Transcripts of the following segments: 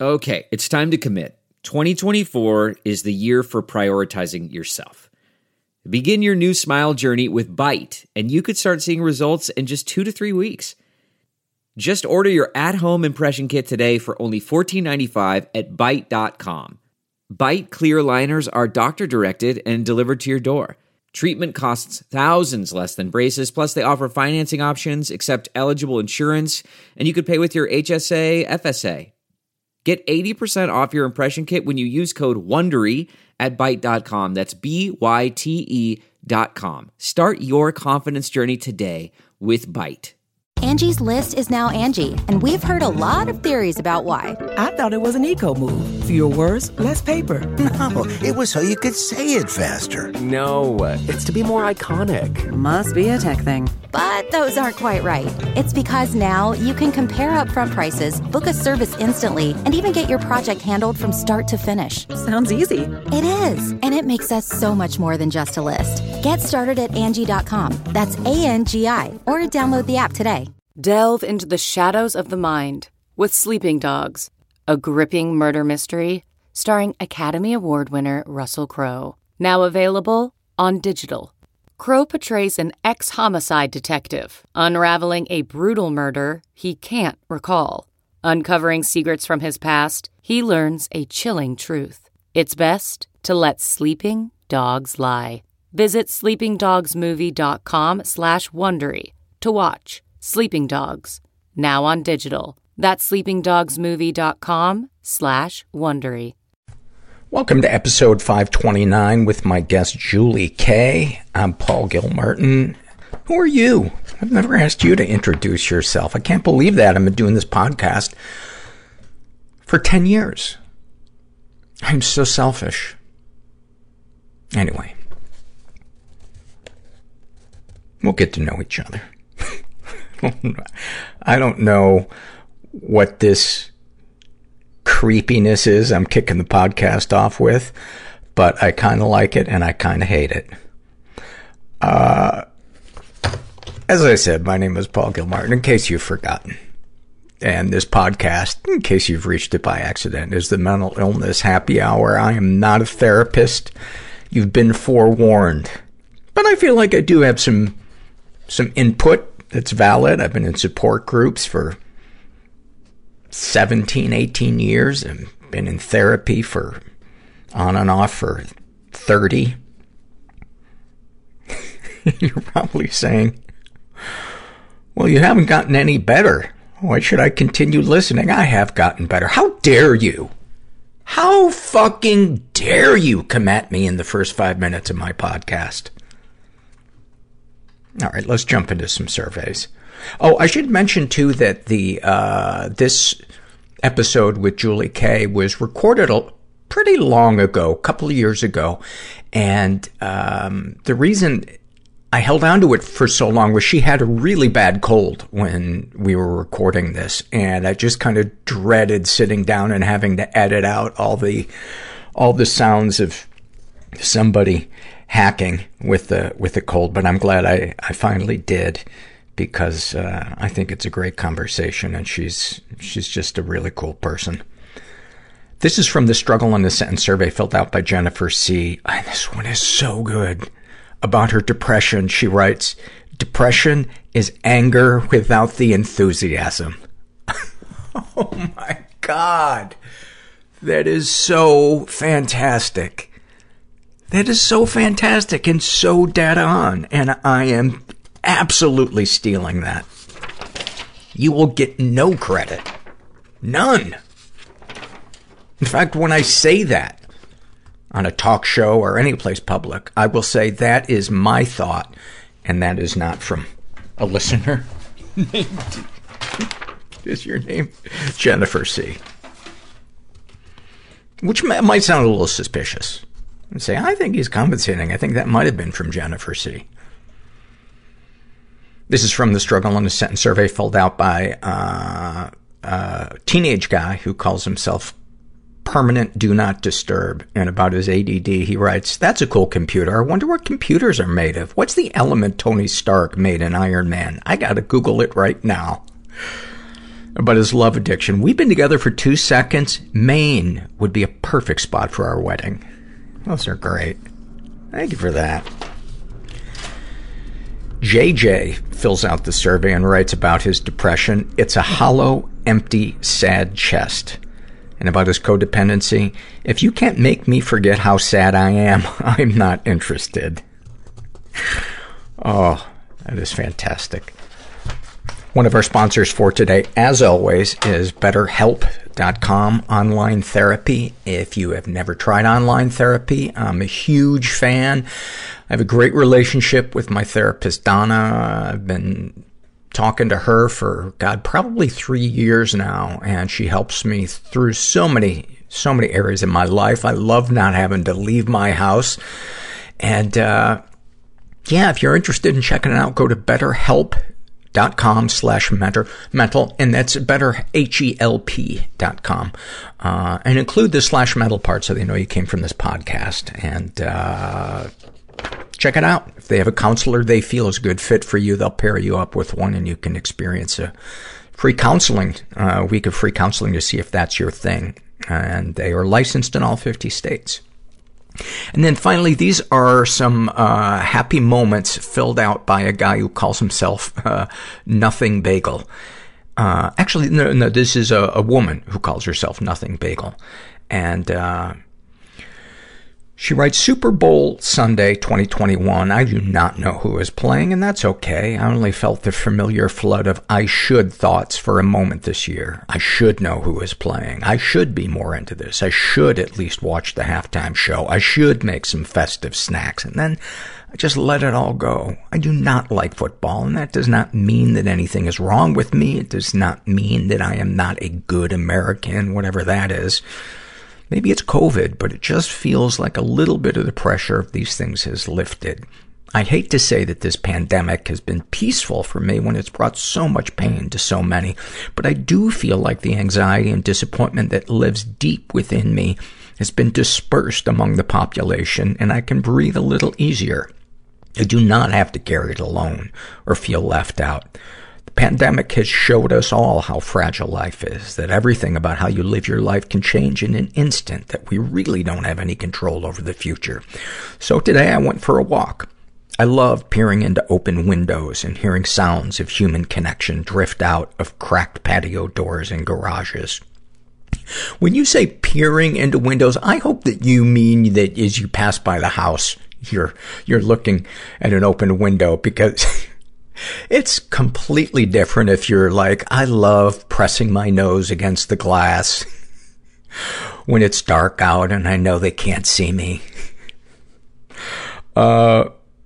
Okay, it's time to commit. 2024 is the year for prioritizing yourself. Begin your new smile journey with Byte, and you could start seeing results in just 2 to 3 weeks. Just order your at-home impression kit today for only $14.95 at Byte.com. Byte clear liners are doctor-directed and delivered to your door. Treatment costs thousands less than braces, plus they offer financing options, accept eligible insurance, and you could pay with your HSA, FSA. Get 80% off your impression kit when you use code WONDERY at Byte.com. That's BYTE.com. Start your confidence journey today with Byte. Angie's List is now Angie, and we've heard a lot of theories about why. I thought it was an eco move. Fewer words, less paper. No, it was so you could say it faster. No, it's to be more iconic. Must be a tech thing. But those aren't quite right. It's because now you can compare upfront prices, book a service instantly, and even get your project handled from start to finish. Sounds easy. It is, and it makes us so much more than just a list. Get started at Angie.com. That's ANGI, or download the app today. Delve into the shadows of the mind with Sleeping Dogs, a gripping murder mystery starring Academy Award winner Russell Crowe. Now available on digital. Crowe portrays an ex-homicide detective unraveling a brutal murder he can't recall. Uncovering secrets from his past, he learns a chilling truth. It's best to let sleeping dogs lie. Visit sleepingdogsmovie.com/Wondery to watch Sleeping Dogs, now on digital. That's sleepingdogsmovie.com/Wondery. Welcome to episode 529 with my guest Julie Kay. I'm Paul Gilmartin. Who are you? I've never asked you to introduce yourself. I can't believe that. I've been doing this podcast for 10 years. I'm so selfish. Anyway, we'll get to know each other. I don't know what this creepiness is I'm kicking the podcast off with, but I kind of like it and I kind of hate it. As I said, my name is Paul Gilmartin, in case you've forgotten. And this podcast, in case you've reached it by accident, is the Mental Illness Happy Hour. I am not a therapist. You've been forewarned. But I feel like I do have some input that's valid. I've been in support groups for 17, 18 years and been in therapy for on and off for 30. You're probably saying, well, you haven't gotten any better. Why should I continue listening? I have gotten better. How dare you? How fucking dare you come at me in the first 5 minutes of my podcast? All right, let's jump into some surveys. Oh, I should mention too that this episode with Julie Kay was recorded pretty long ago, a couple of years ago, and the reason I held on to it for so long was she had a really bad cold when we were recording this, and I just kind of dreaded sitting down and having to edit out all the sounds of somebody hacking with the cold, but I'm glad I finally did, because I think it's a great conversation, and she's just a really cool person. This is from the Struggle in a Sentence survey filled out by Jennifer C. And this one is so good. About her depression, she writes, "Depression is anger without the enthusiasm." Oh my God. That is so fantastic. That is so fantastic and so dead on. And I am absolutely stealing that. You will get no credit. None. In fact, when I say that on a talk show or any place public, I will say that is my thought, and that is not from a listener. Is your name Jennifer C? Which might sound a little suspicious. And say, I think he's compensating. I think that might have been from Jennifer C. This is from the Struggle in a Sentence survey filled out by a teenage guy who calls himself Permanent Do Not Disturb. And about his ADD, he writes, "That's a cool computer. I wonder what computers are made of. What's the element Tony Stark made in Iron Man? I gotta Google it right now." about his love addiction. We've been together for 2 seconds. Maine would be a perfect spot for our wedding. Those are great. Thank you for that. JJ fills out the survey and writes about his depression. It's a hollow, empty, sad chest. And about his codependency, if you can't make me forget how sad I am, I'm not interested. Oh, that is fantastic. One of our sponsors for today, as always, is BetterHelp.com online therapy. If you have never tried online therapy, I'm a huge fan. I have a great relationship with my therapist, Donna. I've been talking to her for, probably 3 years now, and she helps me through so many areas in my life. I love not having to leave my house. And, if you're interested in checking it out, go to BetterHelp.com/mental, and that's BetterHelp.com. And include the /mental part so they know you came from this podcast. And, check it out. If they have a counselor they feel is a good fit for you, they'll pair you up with one and you can experience a free counseling, week of free counseling to see if that's your thing. And they are licensed in all 50 states. And then finally, these are some happy moments filled out by a guy who calls himself Nothing Bagel. Actually, no, this is a woman who calls herself Nothing Bagel. And she writes, Super Bowl Sunday 2021. I do not know who is playing, and that's okay. I only felt the familiar flood of I should thoughts for a moment this year. I should know who is playing. I should be more into this. I should at least watch the halftime show. I should make some festive snacks. And then I just let it all go. I do not like football, and that does not mean that anything is wrong with me. It does not mean that I am not a good American, whatever that is. Maybe it's COVID, but it just feels like a little bit of the pressure of these things has lifted. I hate to say that this pandemic has been peaceful for me when it's brought so much pain to so many, but I do feel like the anxiety and disappointment that lives deep within me has been dispersed among the population, and I can breathe a little easier. I do not have to carry it alone or feel left out. The pandemic has showed us all how fragile life is, that everything about how you live your life can change in an instant, that we really don't have any control over the future. So today I went for a walk. I love peering into open windows and hearing sounds of human connection drift out of cracked patio doors and garages. When you say peering into windows, I hope that you mean that as you pass by the house, you're looking at an open window, because it's completely different if you're like, I love pressing my nose against the glass when it's dark out and I know they can't see me. I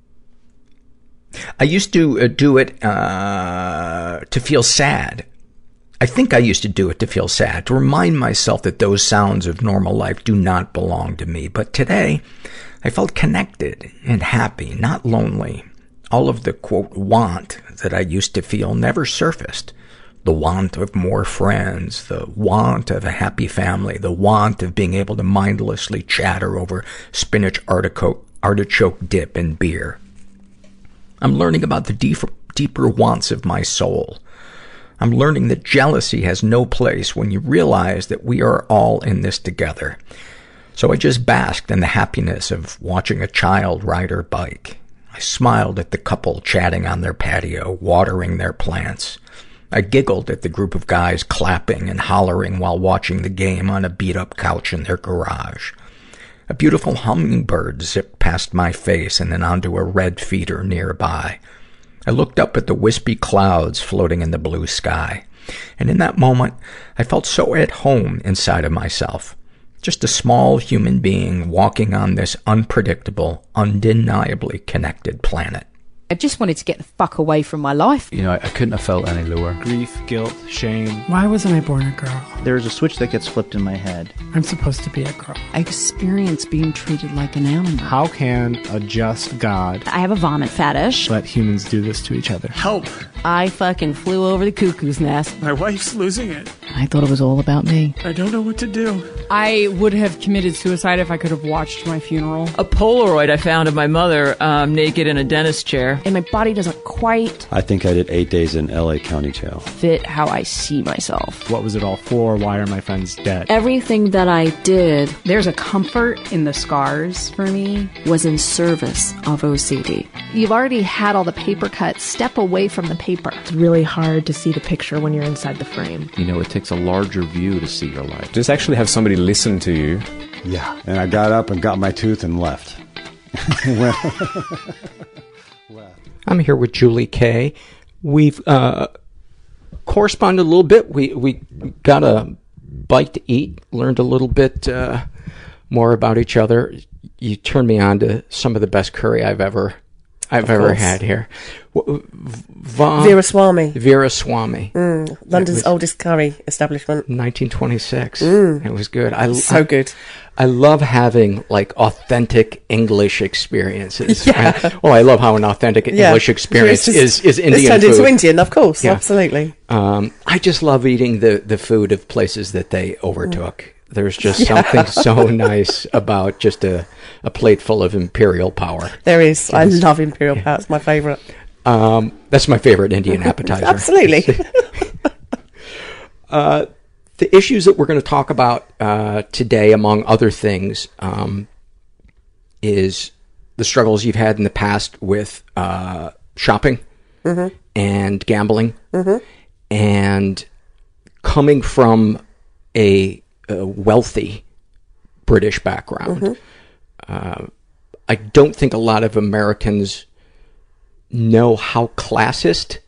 used to do it to feel sad. I think I used to do it to feel sad, to remind myself that those sounds of normal life do not belong to me. But today, I felt connected and happy, not lonely. All of the, quote, want that I used to feel never surfaced. The want of more friends, the want of a happy family, the want of being able to mindlessly chatter over spinach artichoke dip and beer. I'm learning about the deeper wants of my soul. I'm learning that jealousy has no place when you realize that we are all in this together. So I just basked in the happiness of watching a child ride her bike. I smiled at the couple chatting on their patio, watering their plants. I giggled at the group of guys clapping and hollering while watching the game on a beat-up couch in their garage. A beautiful hummingbird zipped past my face and then onto a red feeder nearby. I looked up at the wispy clouds floating in the blue sky. And in that moment, I felt so at home inside of myself. Just a small human being walking on this unpredictable, undeniably connected planet. I just wanted to get the fuck away from my life. You know, I couldn't have felt any lower. Grief, guilt, shame. Why wasn't I born a girl? There's a switch that gets flipped in my head. I'm supposed to be a girl. I experienced being treated like an animal. How can a just God... I have a vomit fetish. ...let humans do this to each other? Help! I fucking flew over the cuckoo's nest. My wife's losing it. I thought it was all about me. I don't know what to do. I would have committed suicide if I could have watched my funeral. A Polaroid I found of my mother naked in a dentist chair. there, and my body doesn't quite I think I did 8 days in LA County Jail. fit how I see myself. What was it all for? Why are my friends dead? Everything that I did There's a comfort in the scars for me. was in service of OCD. You've already had all the paper cut. Step away from the paper. It's really hard to see the picture when you're inside the frame. You know, it takes a larger view to see your life. Just actually have somebody listen to you. Yeah, and I got up and got my tooth and left. I'm here with Julie Kay. We've corresponded a little bit. We got a bite to eat, learned a little bit more about each other. You turned me on to some of the best curry I've ever had here. Veeraswamy. Veeraswamy. London's oldest curry establishment. 1926. It was good. So good. I love having like authentic English experiences. Yeah. Well, I love how an authentic English experience is Indian it's turned food. into Indian, of course. Yeah. Absolutely. I just love eating the food of places that they overtook. There's just something so nice about just a plate full of imperial power. There is. Yes. I love imperial power. It's my favourite. That's my favourite Indian appetizer. Absolutely. The issues that we're going to talk about today, among other things, is the struggles you've had in the past with shopping and gambling, and coming from a wealthy British background. I don't think a lot of Americans know how classist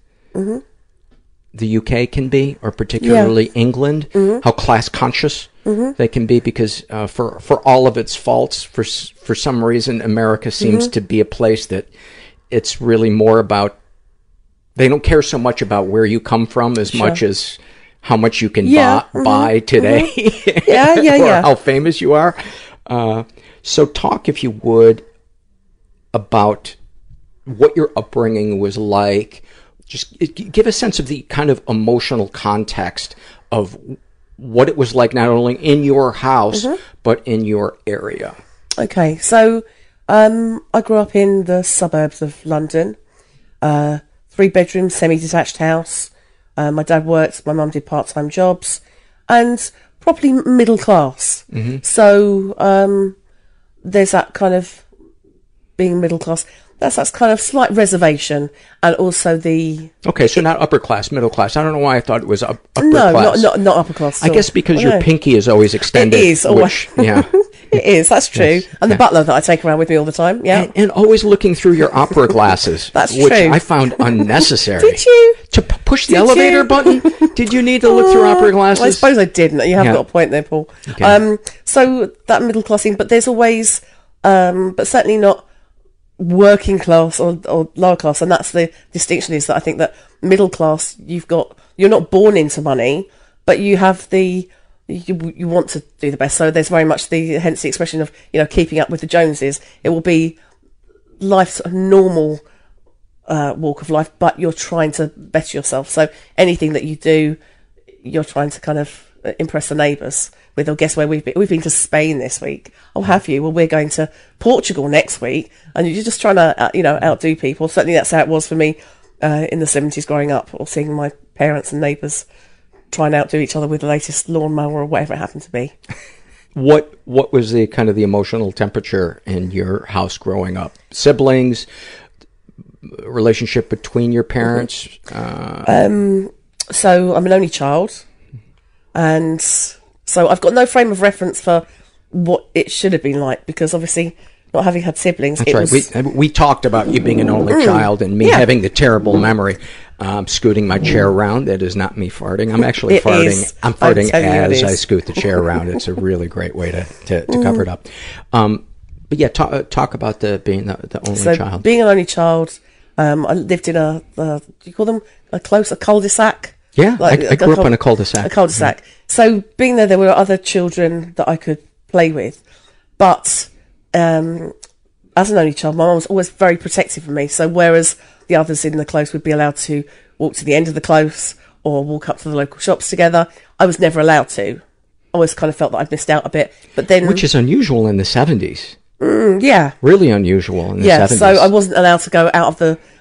the UK can be, or particularly England, how class conscious they can be, because for all of its faults, for some reason, America seems to be a place that it's really more about, they don't care so much about where you come from as much as how much you can buy today, or how famous you are. So talk, if you would, about what your upbringing was like. Just give a sense of the kind of emotional context of what it was like, not only in your house, but in your area. Okay, so I grew up in the suburbs of London, 3-bedroom, semi-detached house. My dad worked, my mum did part-time jobs, and properly middle class. So there's that kind of being middle class. That's kind of slight reservation, and also the... Okay, so not upper class, middle class. I don't know why I thought it was upper class. No, not upper class. I guess because your pinky is always extended. It is. It is, that's true. Yes. And the butler that I take around with me all the time, And always looking through your opera glasses. That's which true. I found unnecessary. Did you? To push the elevator button? Did you need to look through opera glasses? Well, I suppose I didn't. You have got a point there, Paul. Okay. So that middle class thing, but there's always, but certainly not working class or lower class, and that's the distinction, is that I think that middle class, you're not born into money, but you have you want to do the best. So there's very much hence the expression of, keeping up with the Joneses. It will be life's normal walk of life, but you're trying to better yourself. So anything that you do, you're trying to kind of impress the neighbours with. Oh, guess where we've been to Spain this week. Oh, have you? Well, we're going to Portugal next week, and you're just trying to outdo people. Certainly that's how it was for me in the 70s growing up, or seeing my parents and neighbours try and outdo each other with the latest lawnmower or whatever it happened to be. What was the kind of the emotional temperature in your house growing up? Siblings, relationship between your parents? So I'm an only child, and so I've got no frame of reference for what it should have been like, because obviously not having had siblings. That's right. We talked about you being an only child, and me having the terrible memory. Scooting my chair around. That is not me farting. I'm actually farting. I'm farting as I scoot the chair around. It's a really great way to cover it up. But yeah, talk about being the only child. Being an only child, I lived in do you call them a cul-de-sac? Yeah, I grew up in a cul-de-sac. A cul-de-sac. So being there were other children that I could play with, but as an only child, my mum was always very protective of me. So whereas the others in the close would be allowed to walk to the end of the close or walk up to the local shops together, I was never allowed to. I always kind of felt that I'd missed out a bit. But then, which is unusual in the 70s. Yeah. Really unusual in the 70s. Yeah, so I wasn't allowed to go out of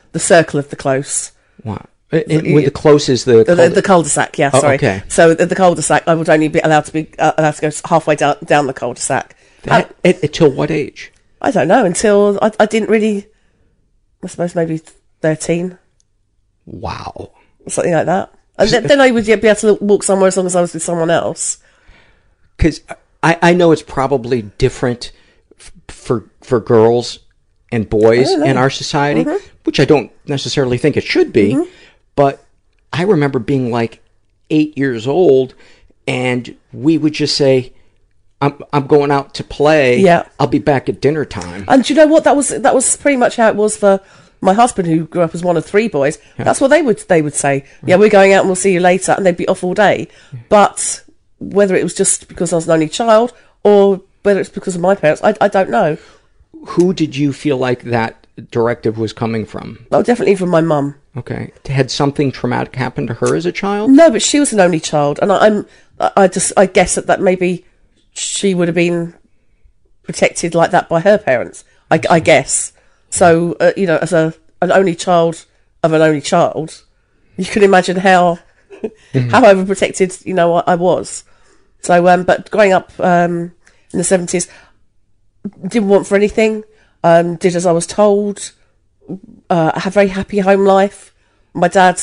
the circle of the close. Wow. With the close is the cul-de-sac. Yeah, sorry. Okay. So the cul-de-sac, I would only be allowed to go halfway down the cul-de-sac. Until what age? I don't know. Until I didn't really. I suppose maybe 13. Wow. Something like that. And then I would be able to walk somewhere as long as I was with someone else. Because I know it's probably different for girls and boys in our society, which I don't necessarily think it should be. But I remember being like 8 years old, and we would just say, I'm going out to play. Yeah. I'll be back at dinner time. And do you know what? That was pretty much how it was for my husband, who grew up as one of 3 boys. Yeah. That's what they would say. Yeah, we're going out and we'll see you later, and they'd be off all day. But whether it was just because I was an only child or whether it's because of my parents, I don't know. Who did you feel like that directive was coming from? Oh, definitely from my mum. Okay. Had something traumatic happened to her as a child? No, but she was an only child, and I guess that maybe she would have been protected like that by her parents. I guess. So as an only child of an only child, you can imagine how overprotected I was. So, but growing up in the 70s, didn't want for anything. Did as I was told. I had a very happy home life. My dad,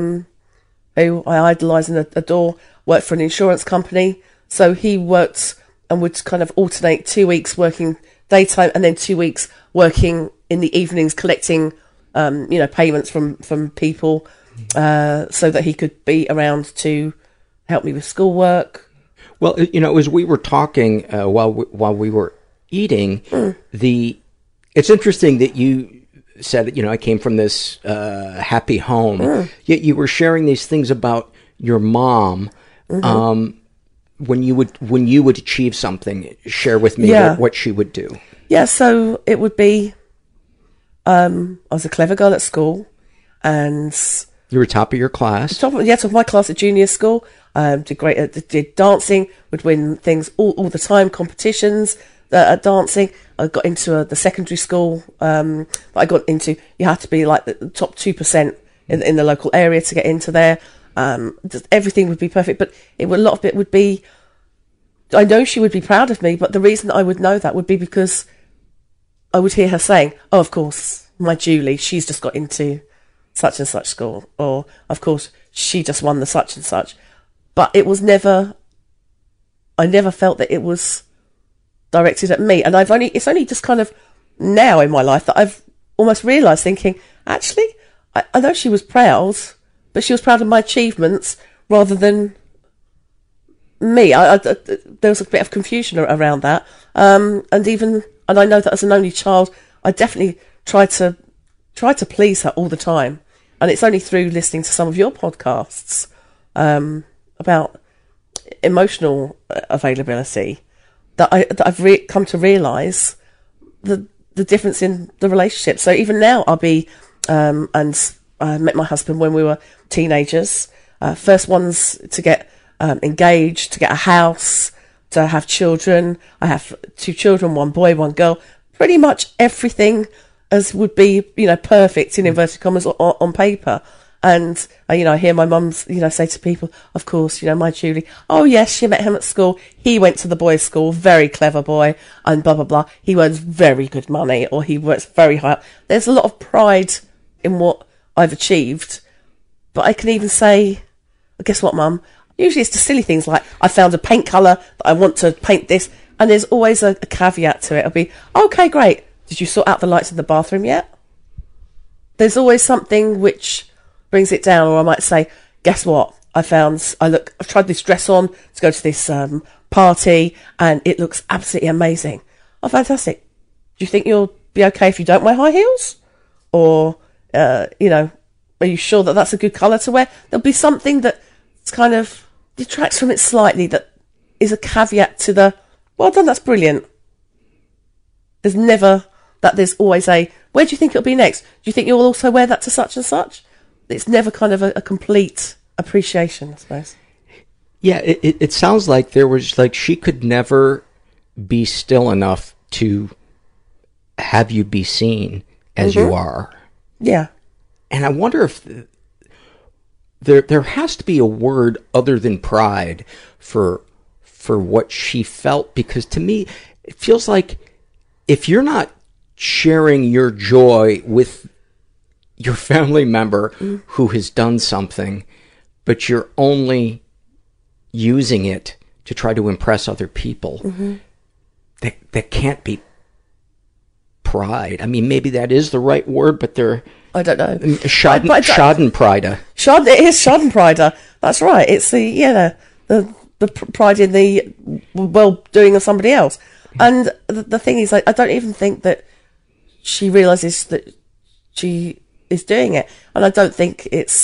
who I idolise and adore, worked for an insurance company. So he worked and would kind of alternate 2 weeks working daytime and then 2 weeks working in the evenings, collecting, payments from people, so that he could be around to help me with schoolwork. Well, as we were talking while we were eating, it's interesting that you said, I came from this happy home. Yet you were sharing these things about your mom. When you would achieve something, share with me what she would do. Yeah, so it would be, I was a clever girl at school, and you were top of your class. Top of my class at junior school. Did great. Did dancing. Would win things all the time. Competitions at dancing. I got into the secondary school that I got into. You had to be like the top 2% in the local area to get into there. Just everything would be perfect, but a lot of it would be. I know she would be proud of me, but the reason I would know that would be because I would hear her saying, "Oh, of course, my Julie, she's just got into such and such school," or "Of course, she just won the such and such." But it was never. I never felt that it was directed at me, and it's only just kind of now in my life that I've almost realised, thinking, actually, I know she was proud, but she was proud of my achievements rather than me. There was a bit of confusion around that, and I know that as an only child, I definitely tried to please her all the time, and it's only through listening to some of your podcasts about emotional availability that I've come to realise the difference in the relationship. So even now, I'll be and I met my husband when we were teenagers, first ones to get engaged, to get a house, to have children. I have 2 children, 1 boy, 1 girl. Pretty much everything as would be, perfect in inverted commas on paper. And, I hear my mum, say to people, "Of course, my Julie, oh yes, she met him at school. He went to the boys' school, very clever boy, and blah, blah, blah. He earns very good money, or he works very high up." There's a lot of pride in what I've achieved. But I can even say, "Guess what, Mum? Usually it's the silly things like, I found a paint colour that I want to paint this." And there's always a caveat to it. It'll be, "Okay, great. Did you sort out the lights in the bathroom yet?" There's always something which brings it down. Or I might say, "Guess what? I've tried this dress on to go to this party, and it looks absolutely amazing." "Oh, fantastic. Do you think you'll be okay if you don't wear high heels? Or, are you sure that that's a good colour to wear?" There'll be something that's kind of detracts from it slightly, that is a caveat to the, "Well done, that's brilliant." There's never that. There's always a, "Where do you think it'll be next? Do you think you'll also wear that to such and such?" It's never kind of a complete appreciation, I suppose. Yeah, it sounds like there was, like, she could never be still enough to have you be seen as you are. Yeah. And I wonder if there has to be a word other than pride for what she felt, because to me, it feels like if you're not sharing your joy with your family member who has done something, but you're only using it to try to impress other people, that can't be pride. I mean, maybe that is the right word, but I don't know. Schadenfreude. It is Schadenfreude. That's right. It's the pride in the well-doing of somebody else. And the thing is, I don't even think that she realises that she is doing it. And I don't think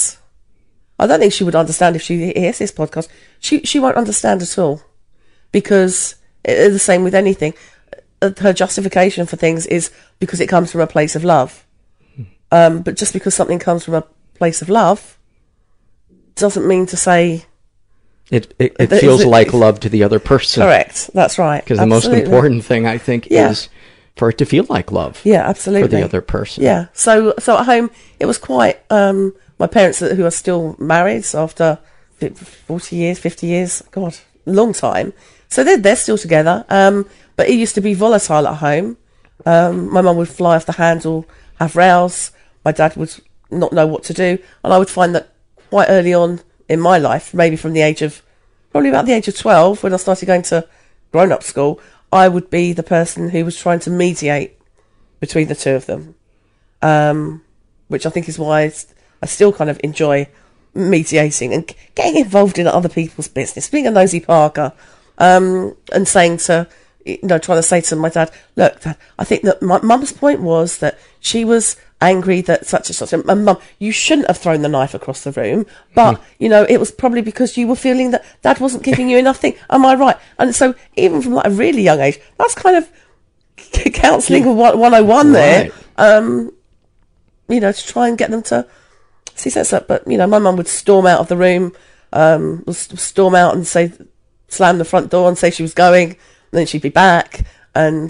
she would understand if she hears this podcast. She won't understand at all, because it's the same with anything. Her justification for things is because it comes from a place of love. But just because something comes from a place of love doesn't mean to say it feels like love to the other person. Correct. That's right. Because the most important thing, I think, is for it to feel like love. Yeah, absolutely. For the other person. Yeah. So at home, it was quite, my parents, who are still married after 40 years, 50 years, God, long time. So they're still together. But it used to be volatile at home. My mum would fly off the handle, have rows. My dad would not know what to do. And I would find that quite early on in my life, maybe from probably about the age of 12, when I started going to grown-up school, I would be the person who was trying to mediate between the two of them. Which I think is why I still kind of enjoy mediating and getting involved in other people's business, being a nosy Parker, and saying to, trying to say to my dad, look, Dad, I think that my mum's point was that she was angry that such and such, and Mum, you shouldn't have thrown the knife across the room, but, it was probably because you were feeling that Dad wasn't giving you enough thing. Am I right? And so even from like a really young age, that's kind of counselling 101 there, to try and get them to see sense that. But, my mum would storm out of the room, storm out and slam the front door and say she was going, and then she'd be back. And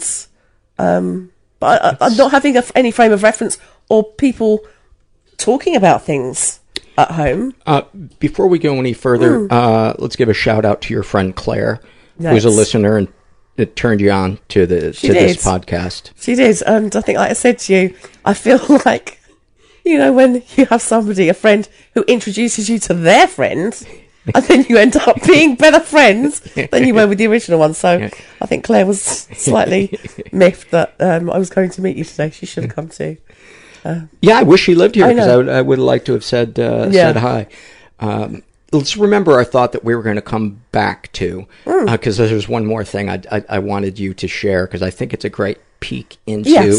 but I'm not having any frame of reference or people talking about things at home. Before we go any further, let's give a shout out to your friend Claire, who's a listener, and it turned you on to this podcast. She did, and I think, like I said to you, I feel like, when you have a friend who introduces you to their friend, and then you end up being better friends than you were with the original one. So I think Claire was slightly miffed that I was going to meet you today. She should have come too. I wish she lived here, because I would like to have said hi. Let's remember our thought that we were going to come back to, because there's one more thing I wanted you to share, because I think it's a great peek into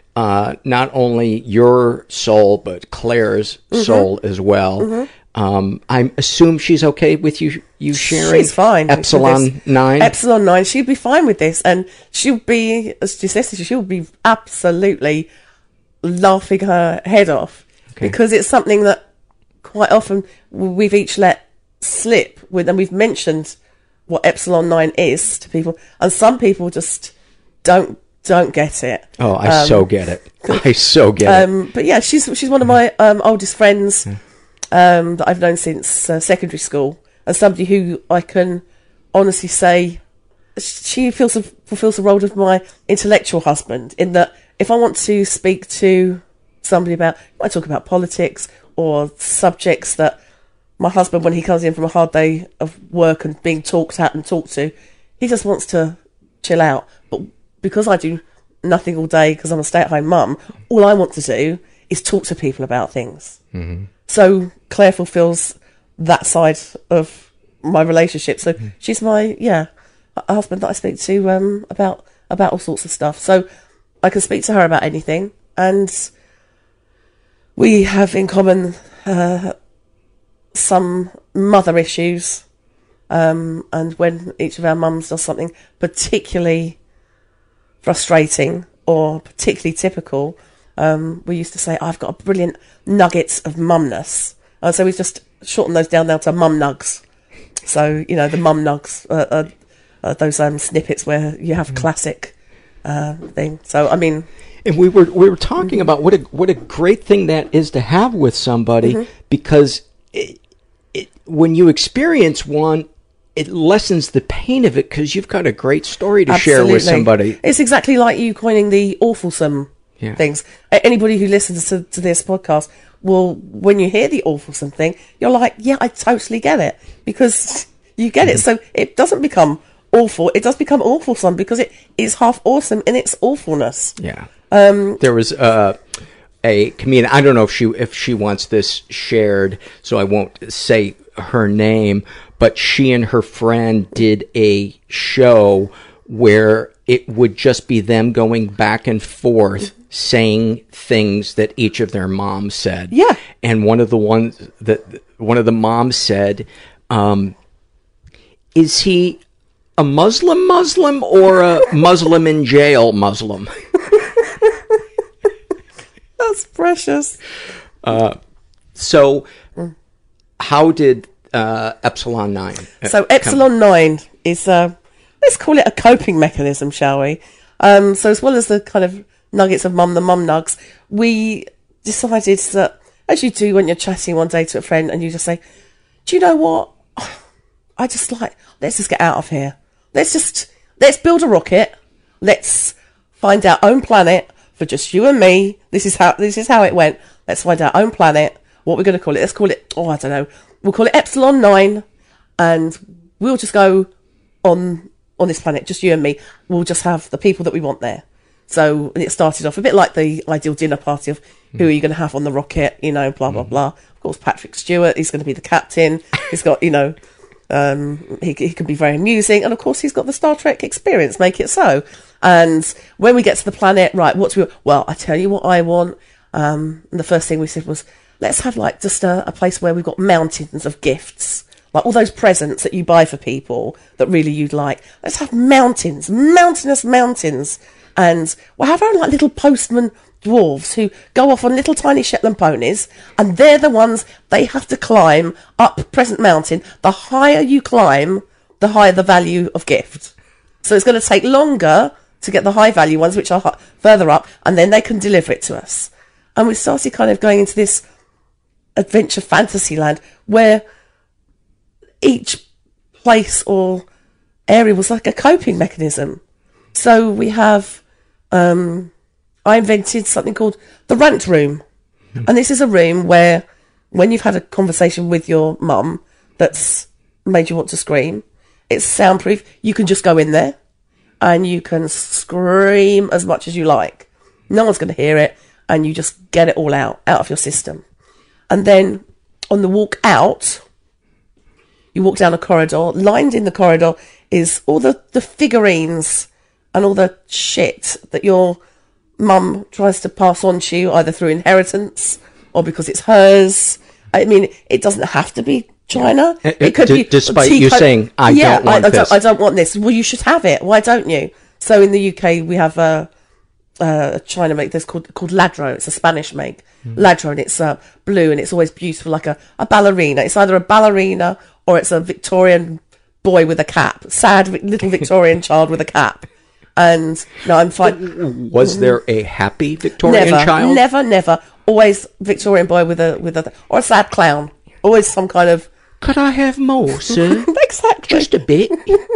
not only your soul, but Claire's soul as well. I assume she's okay with you sharing. She's fine. Epsilon 9. Epsilon 9. She'd be fine with this, and she'll be, as she says, she'll be absolutely laughing her head off, because it's something that quite often we've each let slip with, and we've mentioned what Epsilon 9 is to people, and some people just don't get it. Oh, I so get it. I so get it. But yeah, she's one of my oldest friends. That I've known since secondary school, and somebody who I can honestly say she fulfills the role of my intellectual husband, in that if I want to speak to somebody I might talk about politics or subjects that my husband, when he comes in from a hard day of work and being talked at and talked to, he just wants to chill out. But because I do nothing all day, because I'm a stay-at-home mum, all I want to do is talk to people about things. So Claire fulfills that side of my relationship. So she's my husband that I speak to about all sorts of stuff. So I can speak to her about anything, and we have in common some mother issues. And when each of our mums does something particularly frustrating or particularly typical, we used to say, I've got a brilliant nuggets of mumness. And so we just shortened those down now to mum nugs. So, the mum nugs are those snippets where you have classic thing. So, I mean... And we were talking about what a great thing that is to have with somebody, because when you experience one, it lessens the pain of it because you've got a great story to share with somebody. It's exactly like you coining the awfulsome things. Anybody who listens to this podcast will, when you hear the awfulsome thing, you're like, yeah, I totally get it, because you get it. So it doesn't become awful. It does become awfulsome because it is half awesome in its awfulness. Yeah. There was a comedian. I don't know if she wants this shared, so I won't say her name. But she and her friend did a show where it would just be them going back and forth saying things that each of their moms said. Yeah. And one of the moms said, "Is he a Muslim or a Muslim in jail Muslim?" That's precious. So how did Epsilon 9? So Epsilon 9 is, let's call it a coping mechanism, shall we? So as well as the kind of nuggets of the mum nugs, we decided that, as you do when you're chatting one day to a friend and you just say, do you know what? I just let's just get out of here. Let's build a rocket. Let's find our own planet for just you and me. This is how it went. Let's find our own planet. What we're going to call it? Let's call it, I don't know. We'll call it Epsilon 9, and we'll just go on this planet, just you and me. We'll just have the people that we want there. So it started off a bit like the ideal dinner party of who are you going to have on the rocket, blah, blah, blah. Of course, Patrick Stewart, he's going to be the captain. He's got, he can be very amusing. And of course, he's got the Star Trek experience, make it so. And when we get to the planet, right, well, I tell you what I want. And the first thing we said was, let's have just a place where we've got mountains of gifts, like all those presents that you buy for people that really you'd like. Let's have mountainous mountains. And we'll have our little postman dwarves who go off on little tiny Shetland ponies, and they're the ones they have to climb up Present Mountain. The higher you climb, the higher the value of gift. So it's going to take longer to get the high value ones, which are further up, and then they can deliver it to us. And we started kind of going into this adventure fantasy land where each place or area was like a coping mechanism. So we have, I invented something called the rant room. And this is a room where when you've had a conversation with your mum that's made you want to scream, it's soundproof. You can just go in there and you can scream as much as you like. No one's going to hear it, and you just get it all out of your system. And then on the walk out, you walk down a corridor. Lined in the corridor is all the figurines and all the shit that your mum tries to pass on to you, either through inheritance or because it's hers. I mean, it doesn't have to be China. It could be... Despite you saying, I don't want this. I don't want this. Well, you should have it. Why don't you? So in the UK, we have a China make that's called Ladro. It's a Spanish make. Ladro, and it's blue, and it's always beautiful, like a ballerina. It's either a ballerina or it's a Victorian boy with a cap. Sad little Victorian child with a cap. And no, I'm fine. Was there a happy Victorian child? Never. Always Victorian boy with a or a sad clown. Always some kind of. Could I have more, sir? Exactly. Just a bit.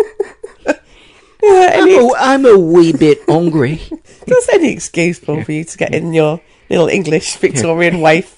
Yeah, I'm a wee bit hungry. There's any excuse, Paul, for you to get in your little English Victorian waif.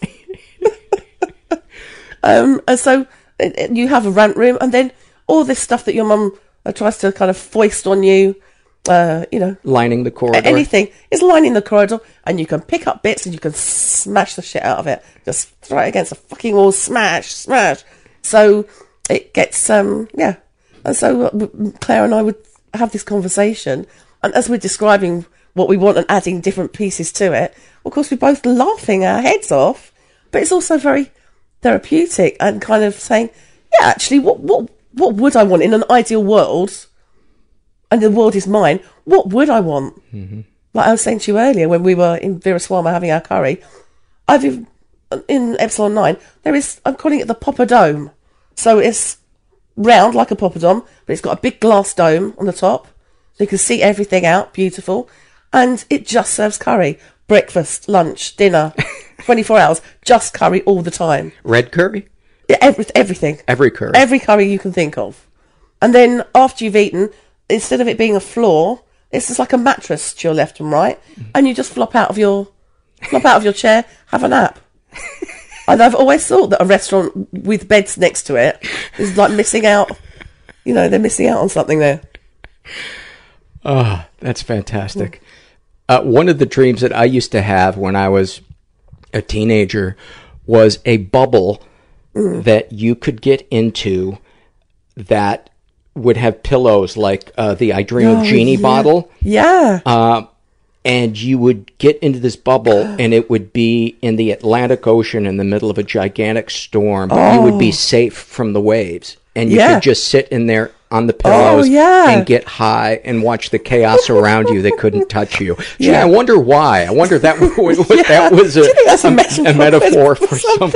And so you have a rant room, and then all this stuff that your mum tries to kind of foist on you, lining the corridor. Anything is lining the corridor, and you can pick up bits and you can smash the shit out of it. Just throw it against the fucking wall, smash. So it gets, And so Claire and I would have this conversation, and as we're describing what we want and adding different pieces to it, of course we're both laughing our heads off, but it's also very therapeutic and kind of saying, yeah, actually, what would I want in an ideal world? And the world is mine. What would I want? Mm-hmm. Like I was saying to you earlier when we were in Viraswama having our curry, in Epsilon 9, I'm calling it the Poppadome. So it's round like a poppadom, but it's got a big glass dome on the top, so you can see everything out, beautiful. and it just serves curry. Breakfast, lunch, dinner, 24 hours, just curry all the time. Red curry? Yeah, everything. Every curry. Every curry you can think of. And then after you've eaten, instead of it being a floor, it's just like a mattress to your left and right, and you just flop out of your chair, have a nap. And I've always thought that a restaurant with beds next to it is like missing out. You know, they're missing out on something there. Oh, that's fantastic. One of the dreams that I used to have when I was a teenager was a bubble that you could get into that would have pillows like the I Dream of Jeannie bottle. Yeah. And you would get into this bubble and it would be in the Atlantic Ocean in the middle of a gigantic storm. But you would be safe from the waves. And you could just sit in there on the pillows and get high and watch the chaos around you that couldn't touch you. Gee, I wonder why. I wonder that that was a metaphor for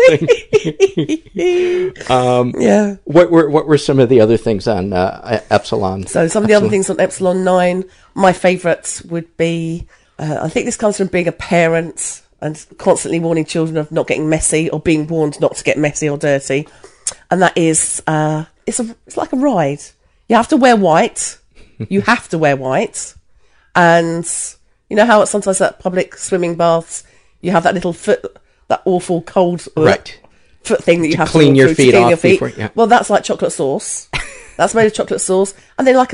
something. What were some of the other things on Epsilon? So some of the other things on Epsilon 9, my favourites would be, I think this comes from being a parent and constantly warning children of not getting messy or being warned not to get messy or dirty. And that is, it's like a ride. You have to wear white. You have to wear white. And you know how sometimes at public swimming baths, you have that little foot, that awful cold foot thing that you have to clean your feet off. Well, that's like chocolate sauce. That's made of chocolate sauce. And then like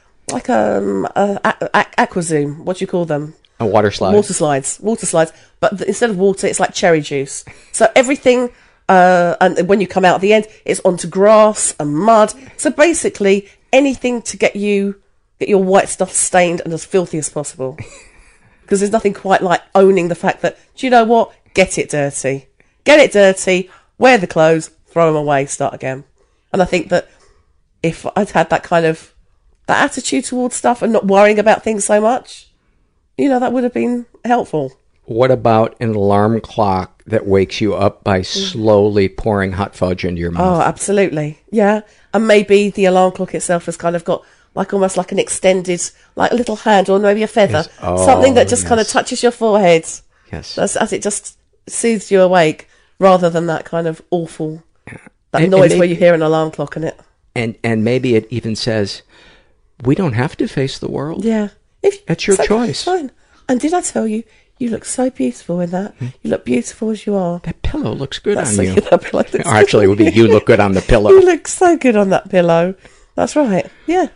Aquazoom. What do you call them? A water slide. Water slides. But instead of water, it's like cherry juice. So everything... and when you come out at the end, it's onto grass and mud. So basically, anything to get your white stuff stained and as filthy as possible. Because there's nothing quite like owning the fact that, do you know what? Get it dirty. Get it dirty, wear the clothes, throw them away, start again. And I think that if I'd had that kind of, that attitude towards stuff and not worrying about things so much, you know, that would have been helpful. What about an alarm clock that wakes you up by slowly pouring hot fudge into your mouth? Oh, absolutely. Yeah. And maybe the alarm clock itself has kind of got like almost like an extended, like a little hand or maybe a feather. Yes. Oh, something that just kind of touches your forehead. Yes. As it just soothes you awake rather than that kind of awful, that noise where you hear an alarm clock in it. And maybe it even says, we don't have to face the world. Yeah. That's your choice. Fine. And did I tell you, you look so beautiful in that. You look beautiful as you are. That pillow looks good on you. Or actually, it would be you look good on the pillow. You look so good on that pillow. That's right. Yeah.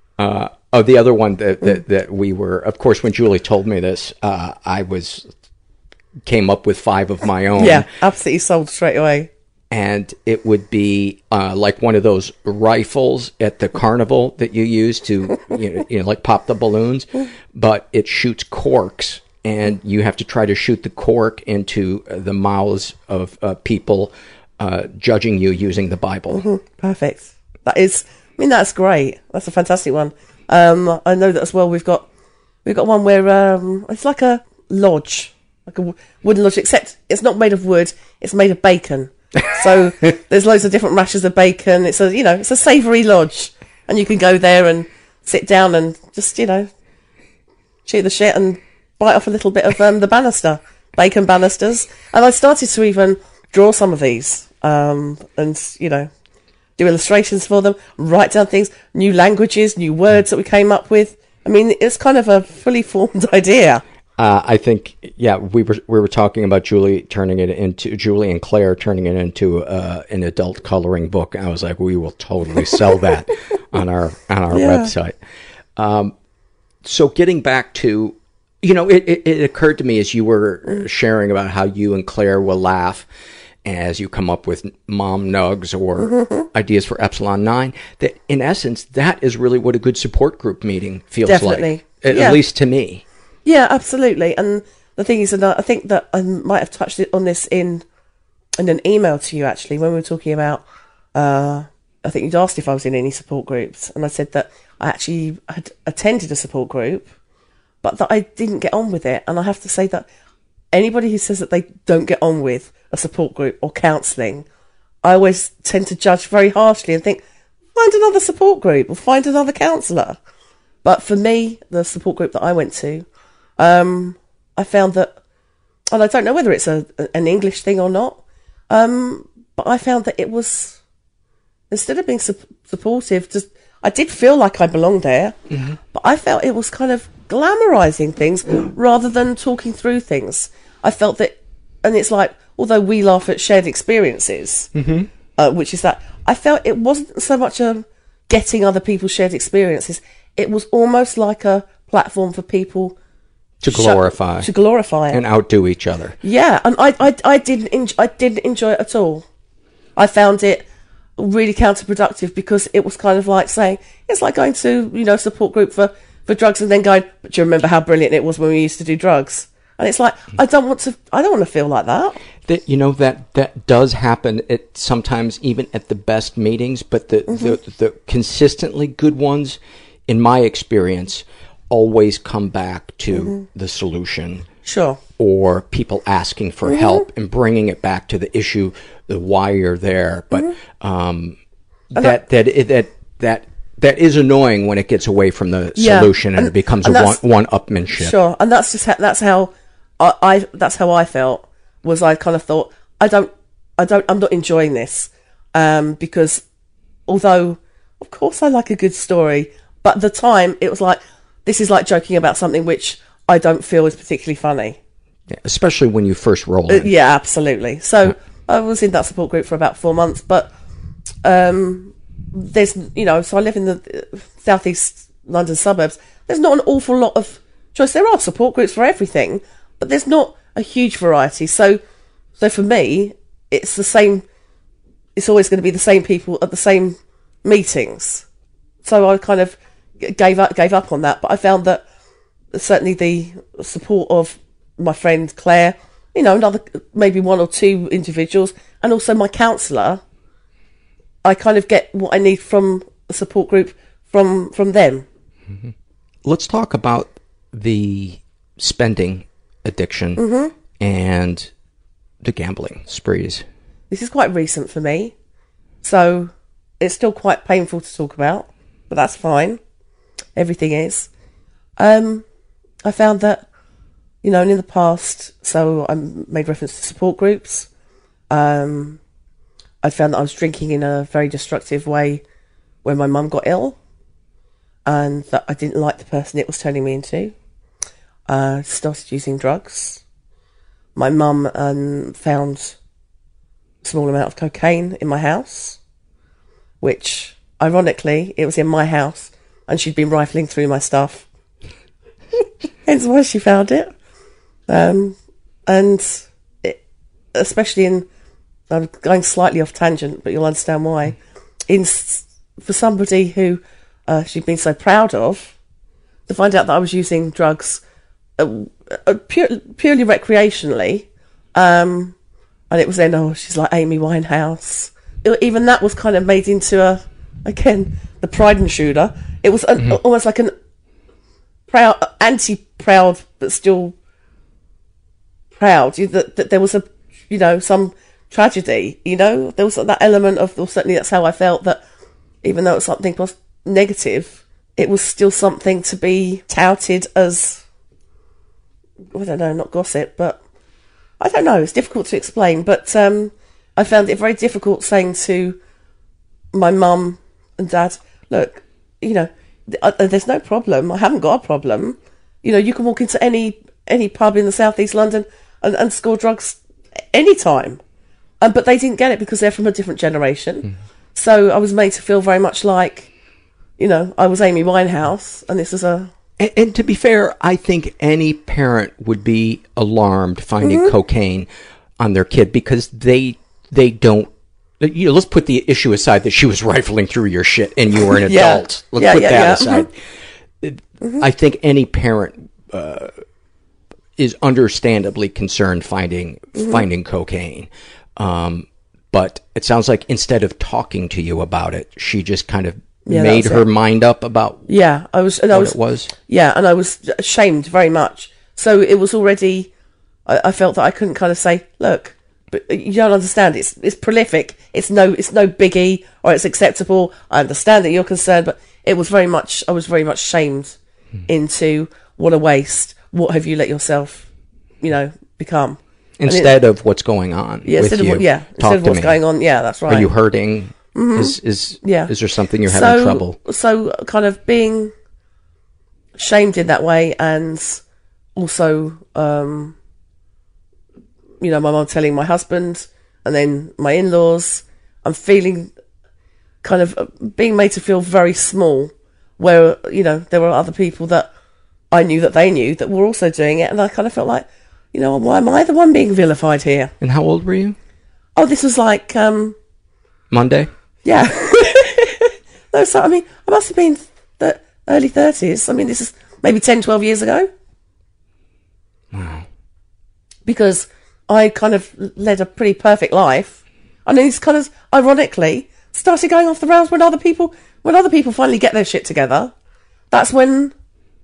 The other one that we were, of course, when Julie told me this, I came up with 5 of my own. Yeah, absolutely sold straight away. And it would be like one of those rifles at the carnival that you use to, like pop the balloons, but it shoots corks. And you have to try to shoot the cork into the mouths of people judging you using the Bible. Mm-hmm. Perfect. That's great. That's a fantastic one. I know that as well. We've got one where it's like a lodge, like a wooden lodge, except it's not made of wood. It's made of bacon. So there's loads of different rashers of bacon. It's a savoury lodge, and you can go there and sit down and just shoot the shit and bite off a little bit of the banister, bacon banisters. And I started to even draw some of these and, do illustrations for them, write down things, new languages, new words that we came up with. I mean, it's kind of a fully formed idea. I think, we were talking about Julie and Claire turning it into an adult coloring book. I was like, we will totally sell that on our website. So getting back to, it occurred to me as you were sharing about how you and Claire will laugh as you come up with mom nugs or ideas for Epsilon 9, that in essence, that is really what a good support group meeting feels like. At least to me. Yeah, absolutely. And the thing is, I think that I might have touched on this in an email to you, actually, when we were talking about, I think you'd asked if I was in any support groups. And I said that I actually had attended a support group, but that I didn't get on with it. And I have to say that anybody who says that they don't get on with a support group or counselling, I always tend to judge very harshly and think, find another support group or find another counsellor. But for me, the support group that I went to, I found that, and I don't know whether it's an English thing or not, but I found that it was, instead of being supportive, I did feel like I belonged there, but I felt it was kind of glamorising things rather than talking through things. I felt that, and it's like, although we laugh at shared experiences, which is that, I felt it wasn't so much getting other people's shared experiences. It was almost like a platform for people to glorify it and outdo each other. Yeah, and I didn't enjoy it at all. I found it really counterproductive because it was kind of like saying, it's like going to, support group for drugs and then going, but do you remember how brilliant it was when we used to do drugs? And it's like, I don't want to feel like that. That does happen sometimes even at the best meetings, but the consistently good ones, in my experience, always come back to the solution. Sure. Or people asking for help and bringing it back to the issue, the why you're there. But that is annoying when it gets away from the solution and it becomes one-upmanship. Sure, and that's how I felt. Was I kind of thought I'm not enjoying this because although of course I like a good story, but at the time it was like, this is like joking about something which I don't feel is particularly funny. Yeah, especially when you first roll in. Yeah, absolutely. So I was in that support group for about 4 months, but there's, so I live in the southeast London suburbs. There's not an awful lot of choice. There are support groups for everything, but there's not a huge variety. So for me, it's the same. It's always going to be the same people at the same meetings. So I kind of gave up on that. But I found that certainly the support of my friend Claire, another maybe one or two individuals, and also my counsellor, I kind of get what I need from a support group from them. Mm-hmm. Let's talk about the spending addiction and the gambling sprees. This is quite recent for me, so it's still quite painful to talk about, but that's fine. Everything is. I found that, in the past, so I made reference to support groups. I found that I was drinking in a very destructive way when my mum got ill, and that I didn't like the person it was turning me into. Started using drugs. My mum found a small amount of cocaine in my house, which, ironically, it was in my house, and she'd been rifling through my stuff. Hence why she found it. And especially I'm going slightly off tangent, but you'll understand why. For somebody who she'd been so proud of, to find out that I was using drugs purely recreationally, and it was then, she's like Amy Winehouse. Even that was kind of made into the pride intruder. It was almost like an anti-proud, but still proud. That there was some tragedy. There was that element of, or certainly that's how I felt, that even though it was something was negative, it was still something to be touted as, I don't know, not gossip, but I don't know, it's difficult to explain, but I found it very difficult saying to my mum and dad, look, there's no problem, I haven't got a problem, you can walk into any pub in the southeast London and score drugs anytime, but they didn't get it because they're from a different generation. So I was made to feel very much like, I was Amy Winehouse, and this is a... And to be fair, I think any parent would be alarmed finding cocaine on their kid, because they don't... let's put the issue aside that she was rifling through your shit and you were an adult. Let's put that aside. I think any parent is understandably concerned finding cocaine. But it sounds like instead of talking to you about it, she just kind of made her mind up about what it was. Yeah, and I was ashamed very much. So it was already, I felt that I couldn't kind of say, look, but you don't understand, it's prolific, it's no biggie, or it's acceptable. I understand that you're concerned, but I was very much shamed into what a waste. what have you let yourself, become? Instead of what's going on. Yeah, instead of what's going on. Yeah, that's right. Are you hurting? Mm-hmm. Is there something you're having trouble? So kind of being shamed in that way, and also, my mum telling my husband, and then my in-laws, I'm feeling kind of being made to feel very small, where, there were other people that I knew that they knew that were also doing it, and I kind of felt like, why am I the one being vilified here? And how old were you? Oh, this was like... Monday? Yeah. No, so, I must have been the early 30s. This is maybe 10, 12 years ago. Wow. Because I kind of led a pretty perfect life. And it's kind of, ironically, started going off the rails when other people finally get their shit together. That's when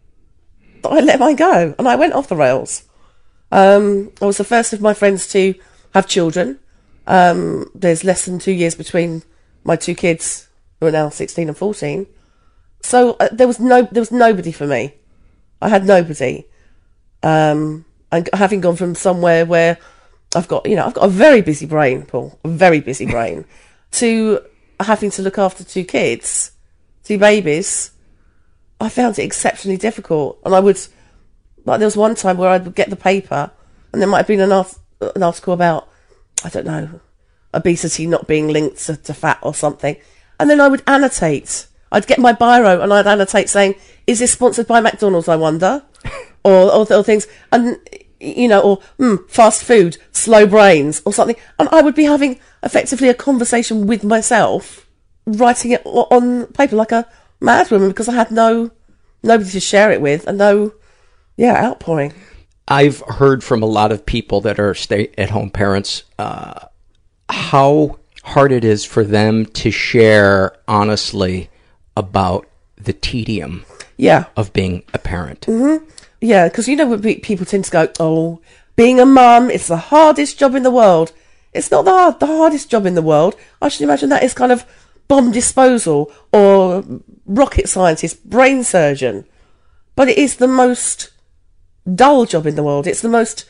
I let mine go, and I went off the rails. I was the first of my friends to have children. There's less than 2 years between my two kids, who are now 16 and 14. So there was nobody for me. I had nobody. And having gone from somewhere where I've got a very busy brain, Paul, a very busy brain, to having to look after two kids, two babies, I found it exceptionally difficult. And I would, there was one time where I would get the paper, and there might have been an article about, I don't know, obesity not being linked to fat or something. And then I would annotate. I'd get my biro and I'd annotate saying, is this sponsored by McDonald's, I wonder? or things. And, or fast food, slow brains or something. And I would be having effectively a conversation with myself, writing it on paper like a madwoman, because I had nobody to share it with, and no outpouring. I've heard from a lot of people that are stay-at-home parents how hard it is for them to share honestly about the tedium of being a parent. Mm-hmm. Yeah, because people tend to go, oh, being a mum, it's the hardest job in the world. It's not the hardest job in the world. I should imagine that is kind of bomb disposal or rocket scientist, brain surgeon. But it is the most dull job in the world. It's the most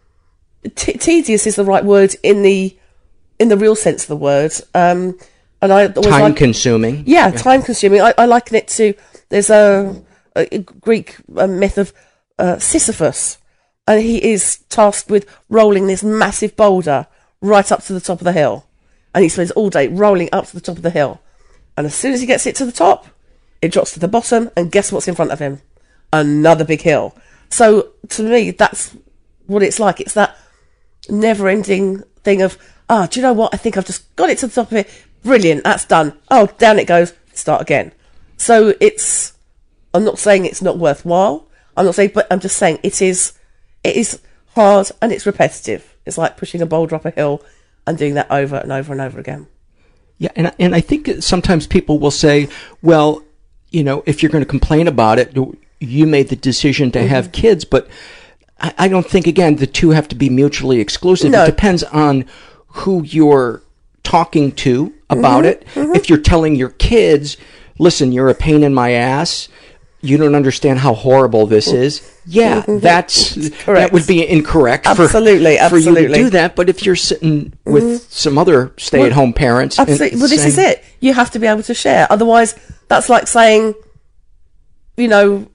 tedious is the right word in the real sense of the word. And I time consuming. Yeah, time consuming. I liken it to, there's a Greek myth of Sisyphus, and he is tasked with rolling this massive boulder right up to the top of the hill, and he spends all day rolling up to the top of the hill, and as soon as he gets it to the top, it drops to the bottom, and guess what's in front of him? Another big hill. So to me, that's what it's like. It's that never-ending thing of, do you know what? I think I've just got it to the top of it. Brilliant, that's done. Oh, down it goes. Start again. So I'm not saying it's not worthwhile. But I'm just saying it is hard and it's repetitive. It's like pushing a boulder up a hill and doing that over and over and over again. Yeah, and I think sometimes people will say, well, if you're going to complain about it, you made the decision to have kids, but I don't think, again, the two have to be mutually exclusive. No. It depends on who you're talking to about it. Mm-hmm. If you're telling your kids, listen, you're a pain in my ass, you don't understand how horrible this is. Yeah, that would be incorrect. Absolutely. For you to do that. But if you're sitting with some other stay-at-home parents, absolutely. Well, this is it. You have to be able to share. Otherwise, that's like saying, do you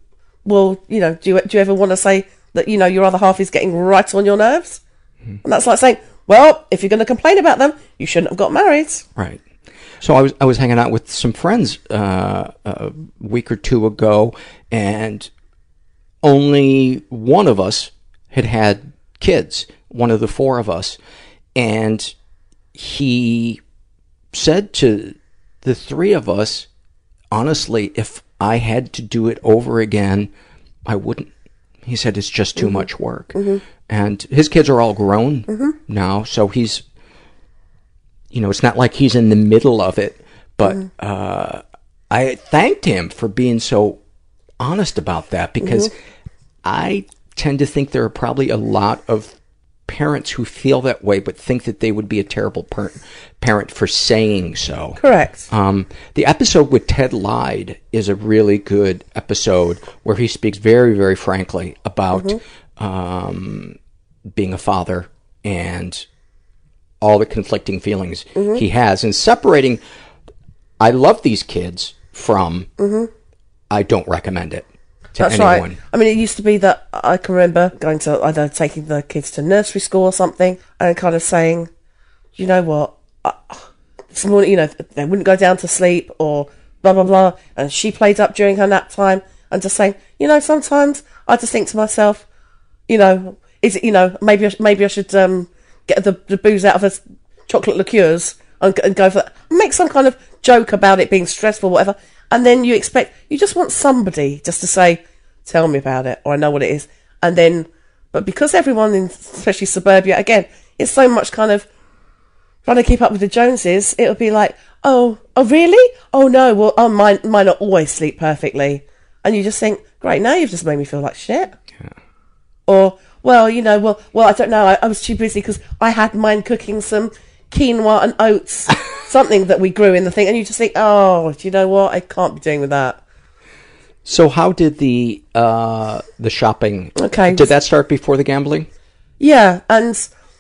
ever want to say that your other half is getting right on your nerves? Mm-hmm. And that's like saying, well, if you're going to complain about them, you shouldn't have got married. Right. So I was hanging out with some friends a week or two ago, and only one of us had kids, one of the four of us, and he said to the three of us, honestly, if I had to do it over again, I wouldn't. He said it's just too much work. Mm-hmm. And his kids are all grown now, so he's, it's not like he's in the middle of it, but I thanked him for being so honest about that, because I tend to think there are probably a lot of parents who feel that way but think that they would be a terrible parent for saying so. Correct. The episode with Ted Lyde is a really good episode where he speaks very, very frankly about being a father and all the conflicting feelings he has, and separating I love these kids from I don't recommend it to anyone. Right. I mean, it used to be that I can remember going to either taking the kids to nursery school or something and kind of saying, you know what, this morning, they wouldn't go down to sleep or blah, blah, blah. And she played up during her nap time and just saying, sometimes I just think to myself, is it, maybe I should get the booze out of the chocolate liqueurs and go for that. Make some kind of joke about it being stressful, whatever. And then you just want somebody just to say, tell me about it, or I know what it is. And then, but because everyone, especially suburbia, again, it's so much kind of trying to keep up with the Joneses, it'll be like, oh, really? Oh, no, well, mine not always sleep perfectly. And you just think, great, now you've just made me feel like shit. Yeah. Or, well, I don't know, I was too busy because I had mine cooking some quinoa and oats, something that we grew in the thing, and you just think, oh, do you know what? I can't be doing with that. So how did the shopping... Okay. Did that start before the gambling? Yeah, and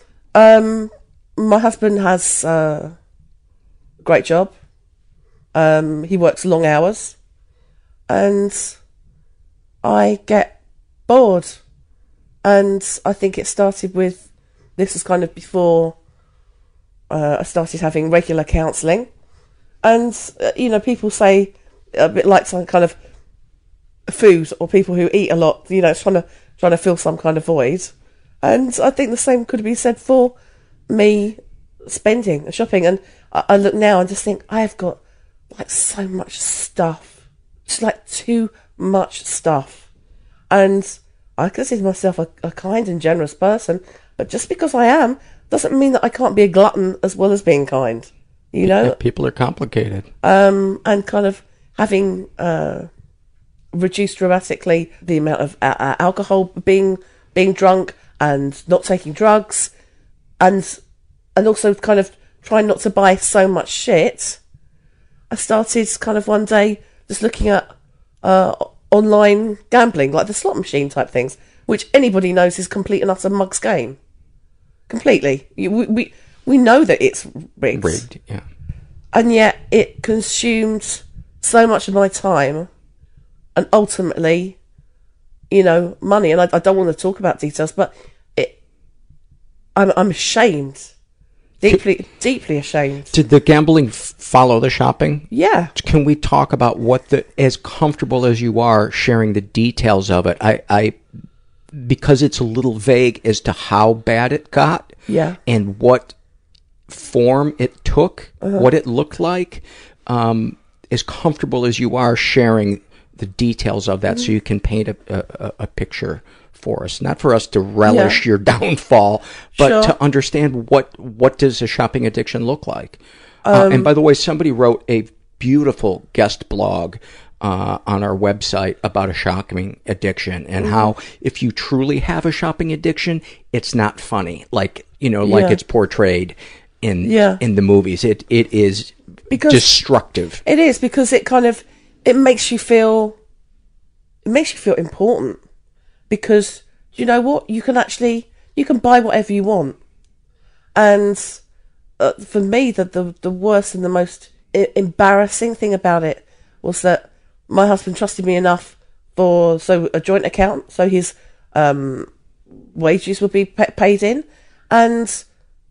my husband has a great job. He works long hours, and I get bored. And I think it started with... This was kind of before... I started having regular counselling, and people say a bit like some kind of food, or people who eat a lot, trying to fill some kind of void. And I think the same could be said for me spending and shopping. And I look now and just think I have got like so much stuff, just like too much stuff. And I consider myself a kind and generous person, but just because I am doesn't mean that I can't be a glutton as well as being kind, Yeah, people are complicated. And kind of having reduced dramatically the amount of alcohol, being drunk and not taking drugs, and also kind of trying not to buy so much shit. I started kind of one day just looking at online gambling, like the slot machine type things, which anybody knows is complete and utter mug's game. Completely. We know that it's rigged. Rigged, yeah. And yet it consumed so much of my time and ultimately, money. And I don't want to talk about details, but I'm ashamed. Deeply ashamed. Did the gambling follow the shopping? Yeah. Can we talk about as comfortable as you are sharing the details of it? I because it's a little vague as to how bad it got, and what form it took, what it looked like, as comfortable as you are sharing the details of that, so you can paint a picture for us, not for us to relish your downfall, but to understand what does a shopping addiction look like. And by the way, somebody wrote a beautiful guest blog on our website about a shopping addiction, and how if you truly have a shopping addiction, it's not funny, like it's portrayed in the movies. It is destructive. It is, because it makes you feel important, because you know what, you can buy whatever you want. And for me, the worst and the most embarrassing thing about it was that my husband trusted me enough for a joint account, so his wages would be paid in, and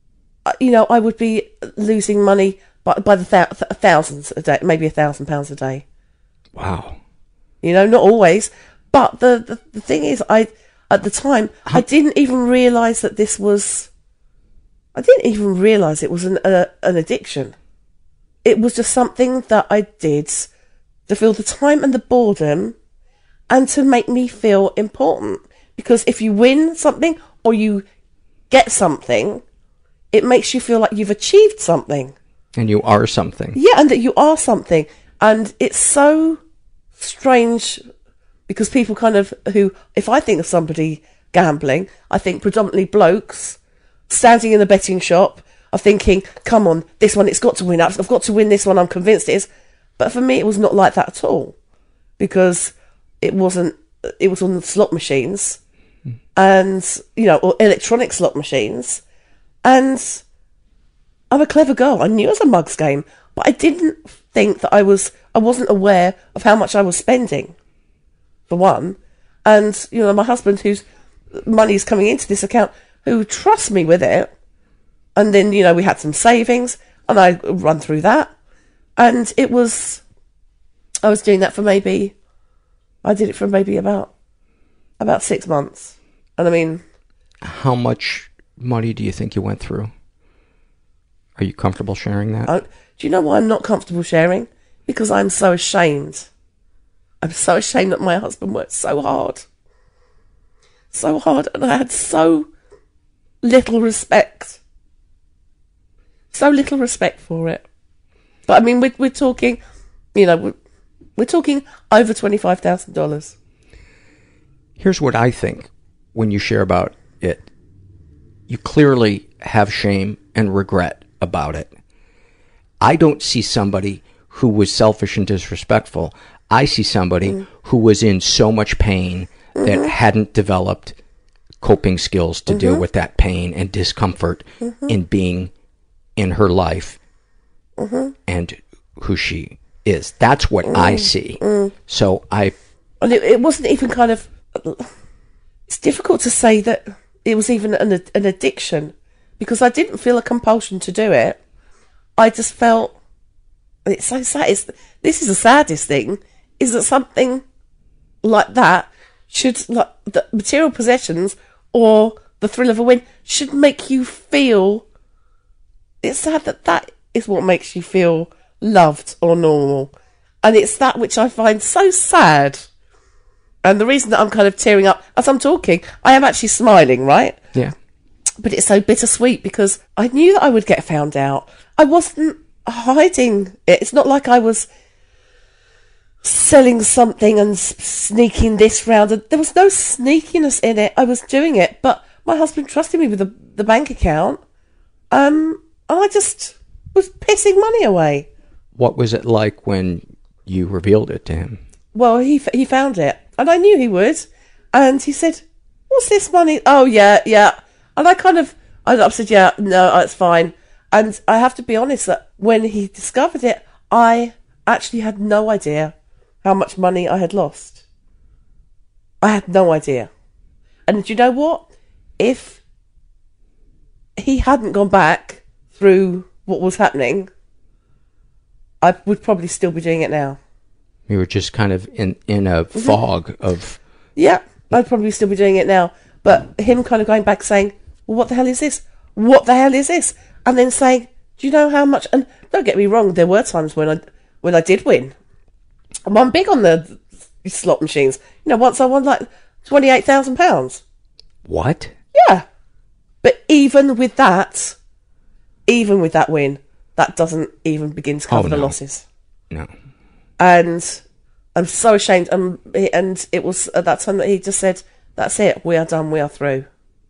I would be losing money by the thousands a day, maybe £1,000 a day. Wow. Not always, but the thing is, at the time I didn't even realise that this was. I didn't even realise it was an addiction. It was just something that I did to fill the time and the boredom, and to make me feel important. Because if you win something or you get something, it makes you feel like you've achieved something. And you are something. Yeah, and that you are something. And it's so strange, because people if I think of somebody gambling, I think predominantly blokes standing in a betting shop of thinking, come on, this one, it's got to win. I've got to win this one, I'm convinced it is. But for me, it was not like that at all. Because it was on the slot machines and, or electronic slot machines. And I'm a clever girl. I knew it was a mugs game, but I didn't think that I wasn't aware of how much I was spending, for one. And, my husband, whose money is coming into this account, who trusts me with it. And then, we had some savings and I run through that. And I was doing that I did it for maybe about 6 months. And I mean... How much money do you think you went through? Are you comfortable sharing that? Do you know why I'm not comfortable sharing? Because I'm so ashamed. I'm so ashamed that my husband worked so hard. So hard. And I had so little respect. So little respect for it. But I mean, we're talking, we're talking over $25,000. Here's what I think when you share about it. You clearly have shame and regret about it. I don't see somebody who was selfish and disrespectful. I see somebody who was in so much pain that hadn't developed coping skills to deal with that pain and discomfort in being in her life and who she is. That's what I see. So it wasn't even kind of... It's difficult to say that it was even an addiction, because I didn't feel a compulsion to do it. I just felt... It's so sad. This is the saddest thing, is that something like that should... Like the material possessions or the thrill of a win should make you feel... It's sad that is what makes you feel loved or normal. And it's that which I find so sad. And the reason that I'm kind of tearing up as I'm talking, I am actually smiling, right? Yeah. But it's so bittersweet because I knew that I would get found out. I wasn't hiding it. It's not like I was selling something and sneaking this round. There was no sneakiness in it. I was doing it, but my husband trusted me with the bank account. And I just was pissing money away. What was it like when you revealed it to him? Well, he found it, and I knew he would. And he said, "What's this money?" "Oh, yeah." And I said, "Yeah, no, it's fine." And I have to be honest that when he discovered it, I actually had no idea how much money I had lost. I had no idea. And do you know what? If he hadn't gone back through what was happening, I would probably still be doing it now. You were just kind of in a fog of... Yeah, I'd probably still be doing it now. But him kind of going back saying, well, what the hell is this? What the hell is this? And then saying, do you know how much... And don't get me wrong, there were times when I did win. I'm big on the slot machines. Once I won like £28,000. What? Yeah. But even with that win, that doesn't even begin to cover the losses. No. And I'm so ashamed. And it was at that time that he just said, that's it, we are done, we are through.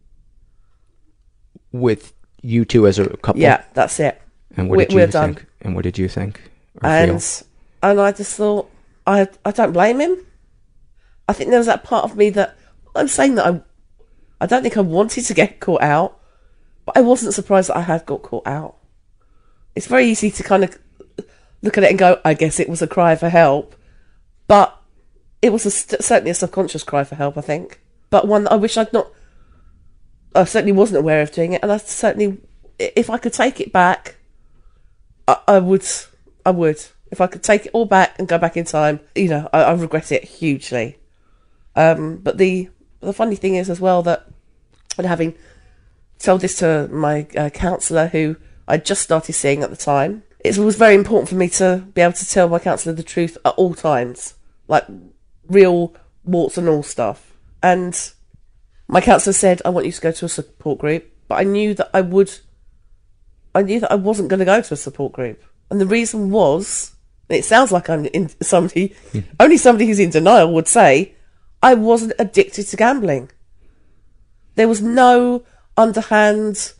With you two as a couple? Yeah, that's it. And what did you think? And what did you think? And I just thought, I don't blame him. I think there was that part of me that, I'm saying that I don't think I wanted to get caught out, but I wasn't surprised that I had got caught out. It's very easy to kind of look at it and go, I guess it was a cry for help. But it was certainly a subconscious cry for help, I think. But one that I wish I certainly wasn't aware of doing it. And I certainly, if I could take it back, I would. If I could take it all back and go back in time, I regret it hugely. But the funny thing is as well that, and having told this to my counsellor, who I just started seeing at the time, it was very important for me to be able to tell my counsellor the truth at all times, like real warts and all stuff. And my counsellor said, I want you to go to a support group, but I knew that I wasn't going to go to a support group. And the reason was, it sounds like I'm in somebody, only somebody who's in denial would say, I wasn't addicted to gambling. There was no underhand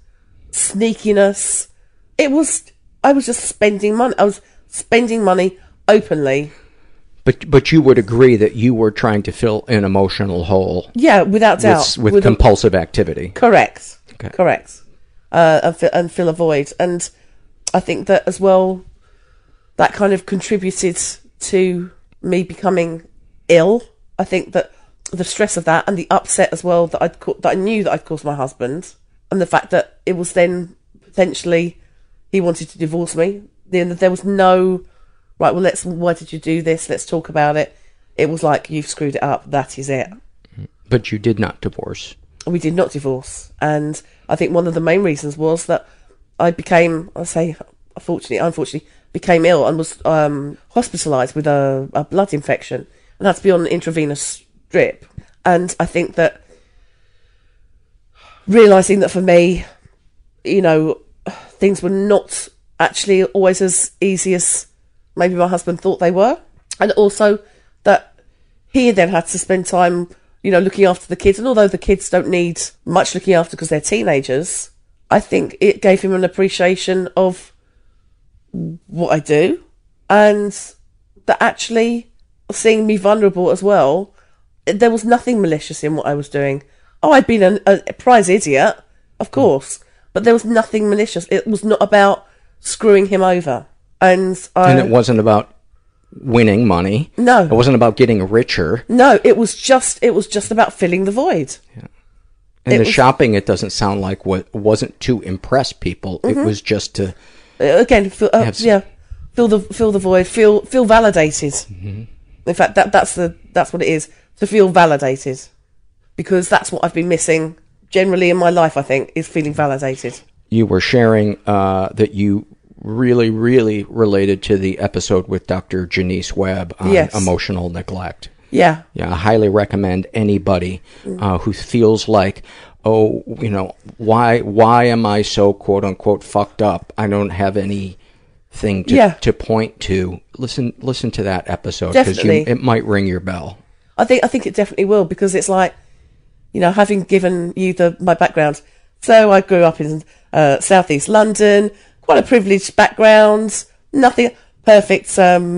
sneakiness. I was just spending money. I was spending money openly. But you would agree that you were trying to fill an emotional hole. Yeah, without doubt. With compulsive activity. Correct. Okay. Correct. And fill a void. And I think that as well, that kind of contributed to me becoming ill. I think that the stress of that and the upset as well that I knew that I'd caused my husband, and the fact that it was then potentially he wanted to divorce me. Then there was no right. Well, why did you do this? Let's talk about it. It was like, you've screwed it up. That is it. But you did not divorce. We did not divorce, and I think one of the main reasons was that I became, unfortunately, became ill and was hospitalised with a blood infection and had to be on an intravenous drip. And I think that realising that for me, things were not actually always as easy as maybe my husband thought they were, and also that he then had to spend time, looking after the kids. And although the kids don't need much looking after because they're teenagers, I think it gave him an appreciation of what I do, and that actually seeing me vulnerable as well, there was nothing malicious in what I was doing. Oh, I'd been a prize idiot, of course, but there was nothing malicious. It was not about screwing him over. And it wasn't about winning money. No. It wasn't about getting richer. No, it was just about filling the void. Yeah. And shopping, it doesn't sound like wasn't to impress people. Mm-hmm. It was just to again fill the void, feel validated. Mm-hmm. In fact, that's what it is, to feel validated, because that's what I've been missing generally in my life. I think is feeling validated. You were sharing that you really, really related to the episode with Dr. Janice Webb on emotional neglect. Yeah. Yeah, I highly recommend anybody who feels like, why am I so quote unquote fucked up? I don't have anything to point to. Listen to that episode, because it might ring your bell. I think it definitely will, because it's like, having given you my background. So I grew up in southeast London, quite a privileged background, nothing perfect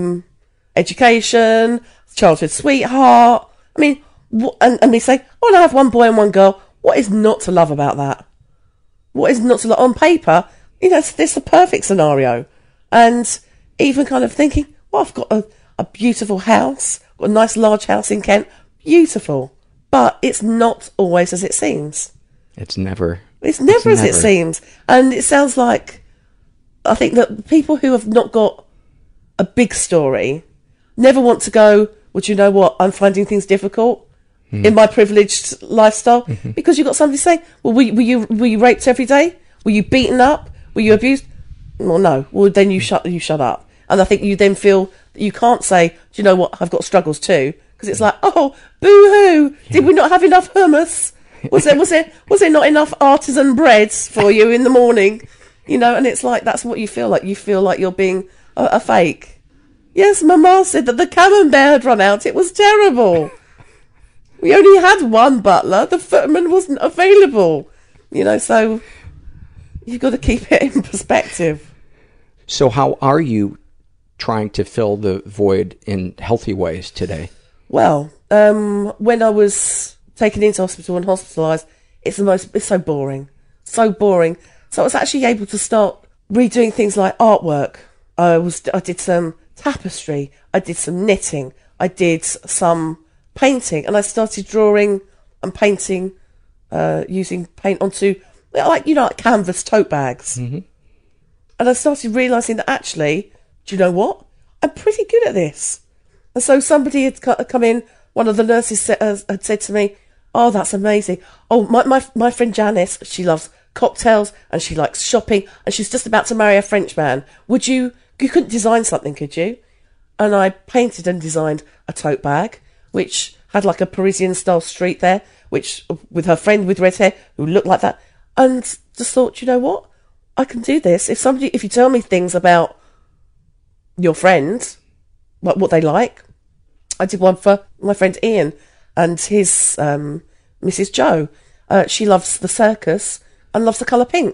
education, childhood sweetheart. I mean, and they say, I have one boy and one girl. What is not to love about that? What is not to love? On paper, it's the perfect scenario. And even kind of thinking, I've got a beautiful house, got a nice large house in Kent, beautiful. But it's not always as it seems. It's never as it seems. And it sounds like, I think that people who have not got a big story never want to go, well, do you know what? I'm finding things difficult in my privileged lifestyle. Mm-hmm. Because you've got somebody saying, well, were you raped every day? Were you beaten up? Were you abused? Well, no. Well, then you shut up. And I think you then feel that you can't say, do you know what? I've got struggles too. Because it's like, oh, boo-hoo. Yeah. Did we not have enough hummus? Was there not enough artisan breads for you in the morning? And it's like, that's what you feel like. You feel like you're being a fake. Yes, Mama said that the camembert had run out. It was terrible. We only had one butler. The footman wasn't available. So you've got to keep it in perspective. So how are you trying to fill the void in healthy ways today? Well, when I was taken into hospital and hospitalised, it's so boring. So boring. So I was actually able to start redoing things like artwork. I did some tapestry, I did some knitting, I did some painting, and I started drawing and painting using paint onto like canvas tote bags. Mm-hmm. And I started realising that actually, do you know what? I'm pretty good at this. And so somebody had come in, one of the nurses had said to me, oh, that's amazing. Oh, my friend Janice, she loves cocktails and she likes shopping and she's just about to marry a French man. You couldn't design something, could you? And I painted and designed a tote bag, which had like a Parisian style street there, which with her friend with red hair who looked like that. And just thought, you know what? I can do this. If you tell me things about your friends, like what they like. I did one for my friend Ian and his Mrs. Joe. She loves the circus and loves the colour pink.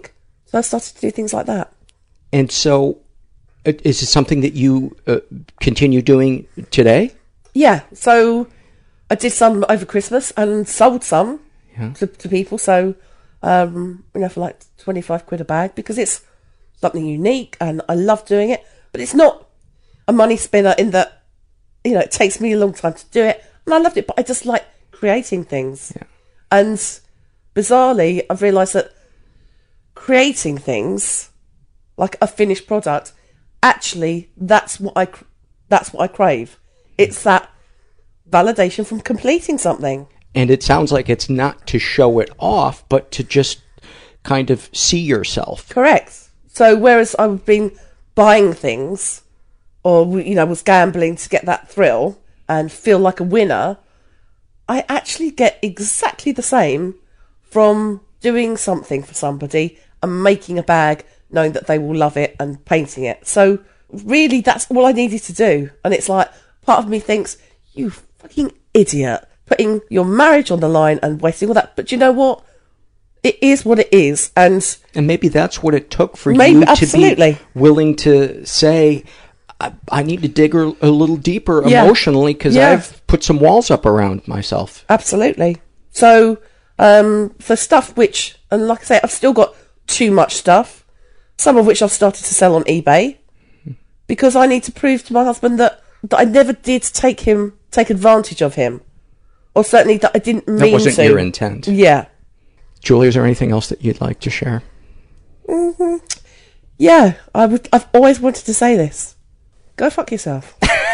So I started to do things like that. And so, is it something that you continue doing today? Yeah. So I did some over Christmas and sold some to people. So, for like 25 quid a bag, because it's something unique and I love doing it. But it's not a money spinner in that, it takes me a long time to do it. And I loved it, but I just like creating things. Yeah. And bizarrely, I've realised that creating things, like a finished product, actually, that's what I crave. It's that validation from completing something. And it sounds like it's not to show it off, but to just kind of see yourself. Correct. So whereas I've been buying things, or was gambling to get that thrill and feel like a winner, I actually get exactly the same from doing something for somebody and making a bag, knowing that they will love it, and painting it. So really, that's all I needed to do. And it's like, part of me thinks, you fucking idiot, putting your marriage on the line and wasting all that. But you know what? It is what it is. And maybe that's what it took for you to be willing to say, I need to dig a little deeper emotionally, because I've put some walls up around myself. Absolutely. So for stuff which, and like I say, I've still got too much stuff, some of which I've started to sell on eBay, because I need to prove to my husband that I never did take advantage of him, or certainly that I didn't mean to. That wasn't your intent. Yeah. Julie, is there anything else that you'd like to share? Mm-hmm. Yeah, I've always wanted to say this. Go fuck yourself.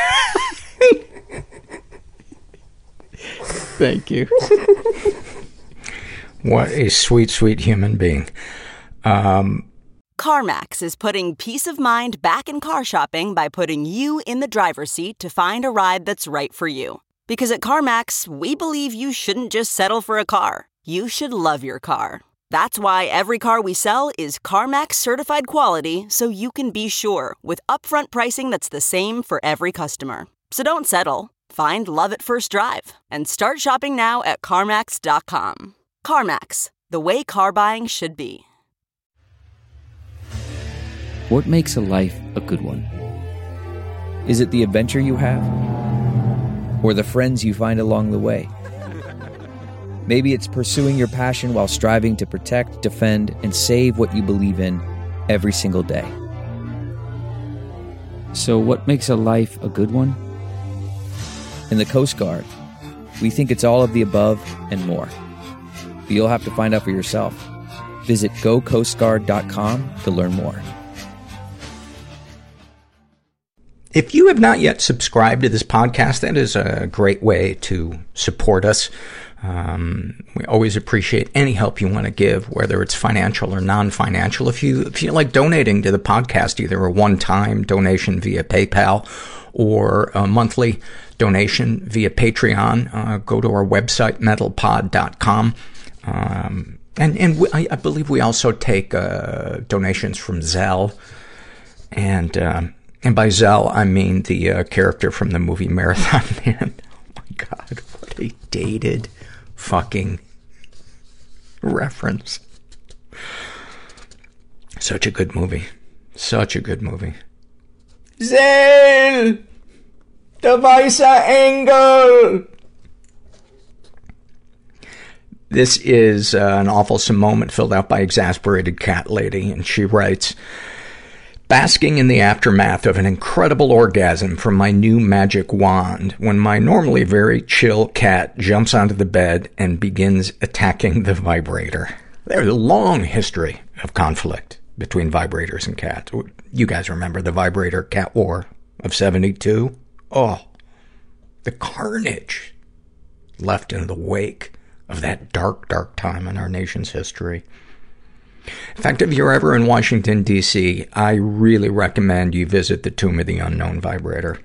Thank you. What a sweet, sweet human being. CarMax is putting peace of mind back in car shopping by putting you in the driver's seat to find a ride that's right for you. Because at CarMax, we believe you shouldn't just settle for a car. You should love your car. That's why every car we sell is CarMax certified quality, so you can be sure with upfront pricing that's the same for every customer. So don't settle. Find love at first drive and start shopping now at CarMax.com. CarMax, the way car buying should be. What makes a life a good one? Is it the adventure you have? Or the friends you find along the way? Maybe it's pursuing your passion while striving to protect, defend, and save what you believe in every single day. So what makes a life a good one? In the Coast Guard, we think it's all of the above and more. But you'll have to find out for yourself. Visit GoCoastGuard.com to learn more. If you have not yet subscribed to this podcast, that is a great way to support us. We always appreciate any help you want to give, whether it's financial or non-financial. If you like donating to the podcast, either a one-time donation via PayPal or a monthly donation via Patreon, go to our website, metalpod.com. I believe we also take donations from Zelle. And by Zelle, I mean the character from the movie Marathon Man. Oh my God, what a dated fucking reference. Such a good movie. Such a good movie. Zelle! Der weiße Engel! This is an awfulsome moment filled out by Exasperated Cat Lady, and she writes, basking in the aftermath of an incredible orgasm from my new magic wand when my normally very chill cat jumps onto the bed and begins attacking the vibrator. There's a long history of conflict between vibrators and cats. You guys remember the vibrator cat war of 72? Oh, the carnage left in the wake of that dark, dark time in our nation's history. In fact, if you're ever in Washington, D.C., I really recommend you visit the Tomb of the Unknown vibrator.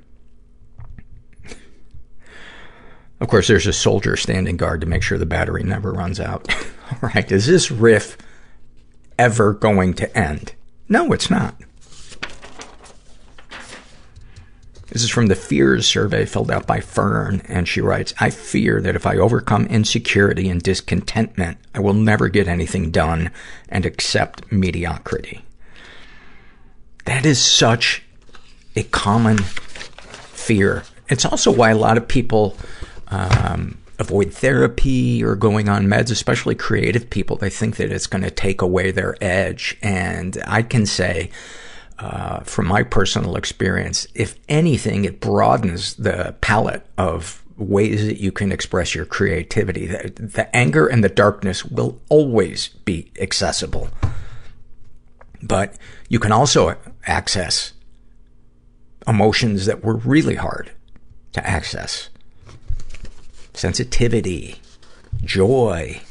Of course, there's a soldier standing guard to make sure the battery never runs out. All right, is this riff ever going to end? No, it's not. This is from the Fears survey filled out by Fern, and she writes, I fear that if I overcome insecurity and discontentment, I will never get anything done and accept mediocrity. That is such a common fear. It's also why a lot of people avoid therapy or going on meds, especially creative people. They think that it's going to take away their edge. And I can say, from my personal experience, if anything, it broadens the palette of ways that you can express your creativity. The anger and the darkness will always be accessible. But you can also access emotions that were really hard to access. Sensitivity, joy.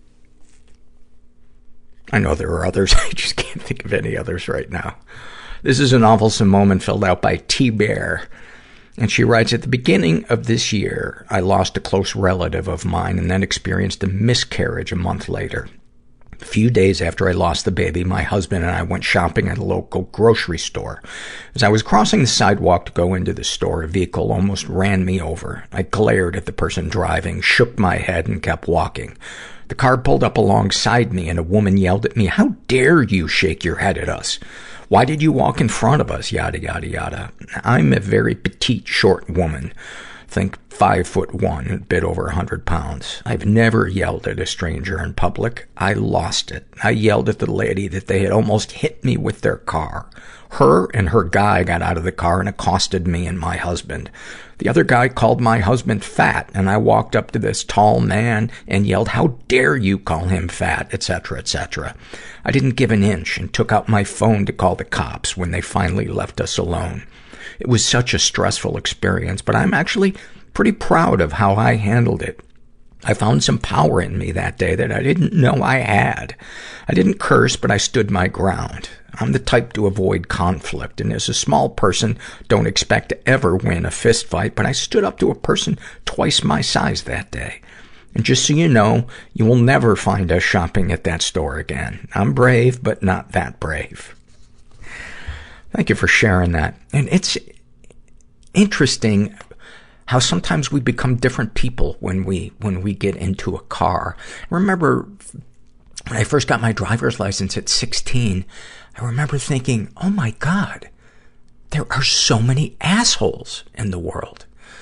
I know there are others. I just can't think of any others right now. This is an awfulsome moment filled out by T-Bear. And she writes, at the beginning of this year, I lost a close relative of mine and then experienced a miscarriage a month later. A few days after I lost the baby, my husband and I went shopping at a local grocery store. As I was crossing the sidewalk to go into the store, a vehicle almost ran me over. I glared at the person driving, shook my head, and kept walking. The car pulled up alongside me, and a woman yelled at me, how dare you shake your head at us? Why did you walk in front of us? Yada, yada, yada. I'm a very petite, short woman. Think 5'1", a bit over 100 pounds. I've never yelled at a stranger in public. I lost it. I yelled at the lady that they had almost hit me with their car. Her and her guy got out of the car and accosted me and my husband. The other guy called my husband fat, and I walked up to this tall man and yelled, how dare you call him fat, etc., etc. I didn't give an inch and took out my phone to call the cops when they finally left us alone. It was such a stressful experience, but I'm actually pretty proud of how I handled it. I found some power in me that day that I didn't know I had. I didn't curse, but I stood my ground. I'm the type to avoid conflict, and as a small person, don't expect to ever win a fist fight, but I stood up to a person twice my size that day. And just so you know, you will never find us shopping at that store again. I'm brave, but not that brave. Thank you for sharing that. And it's interesting how sometimes we become different people when we get into a car. I remember when I first got my driver's license at 16, I remember thinking, oh my God, there are so many assholes in the world.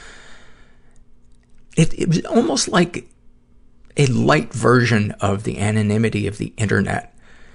It was almost like a light version of the anonymity of the internet.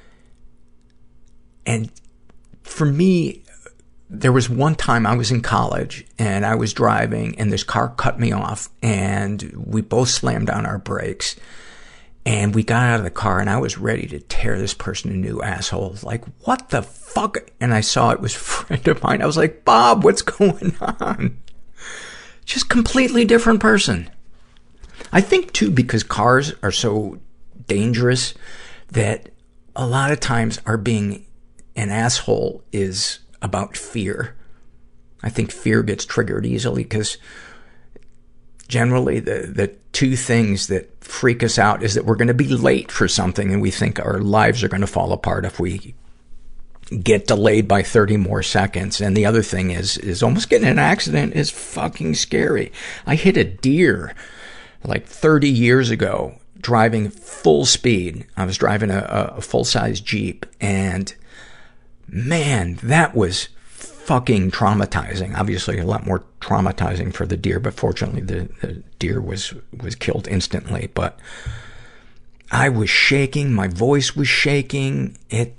And for me, there was one time I was in college and I was driving and this car cut me off and we both slammed down our brakes and we got out of the car and I was ready to tear this person a new asshole. Like, what the fuck? And I saw it was a friend of mine. I was like, Bob, what's going on? Just completely different person. I think too, because cars are so dangerous that a lot of times our being an asshole is about fear. I think fear gets triggered easily because generally the two things that freak us out is that we're going to be late for something and we think our lives are going to fall apart if we get delayed by 30 more seconds. And the other thing is almost getting in an accident is fucking scary. I hit a deer like 30 years ago driving full speed. I was driving a full-size Jeep and man, that was fucking traumatizing. Obviously a lot more traumatizing for the deer, but fortunately the deer was killed instantly. But I was shaking, my voice was shaking. It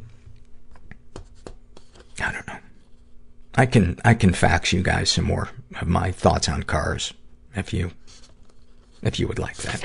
I don't know. I can fax you guys some more of my thoughts on cars if you would like that.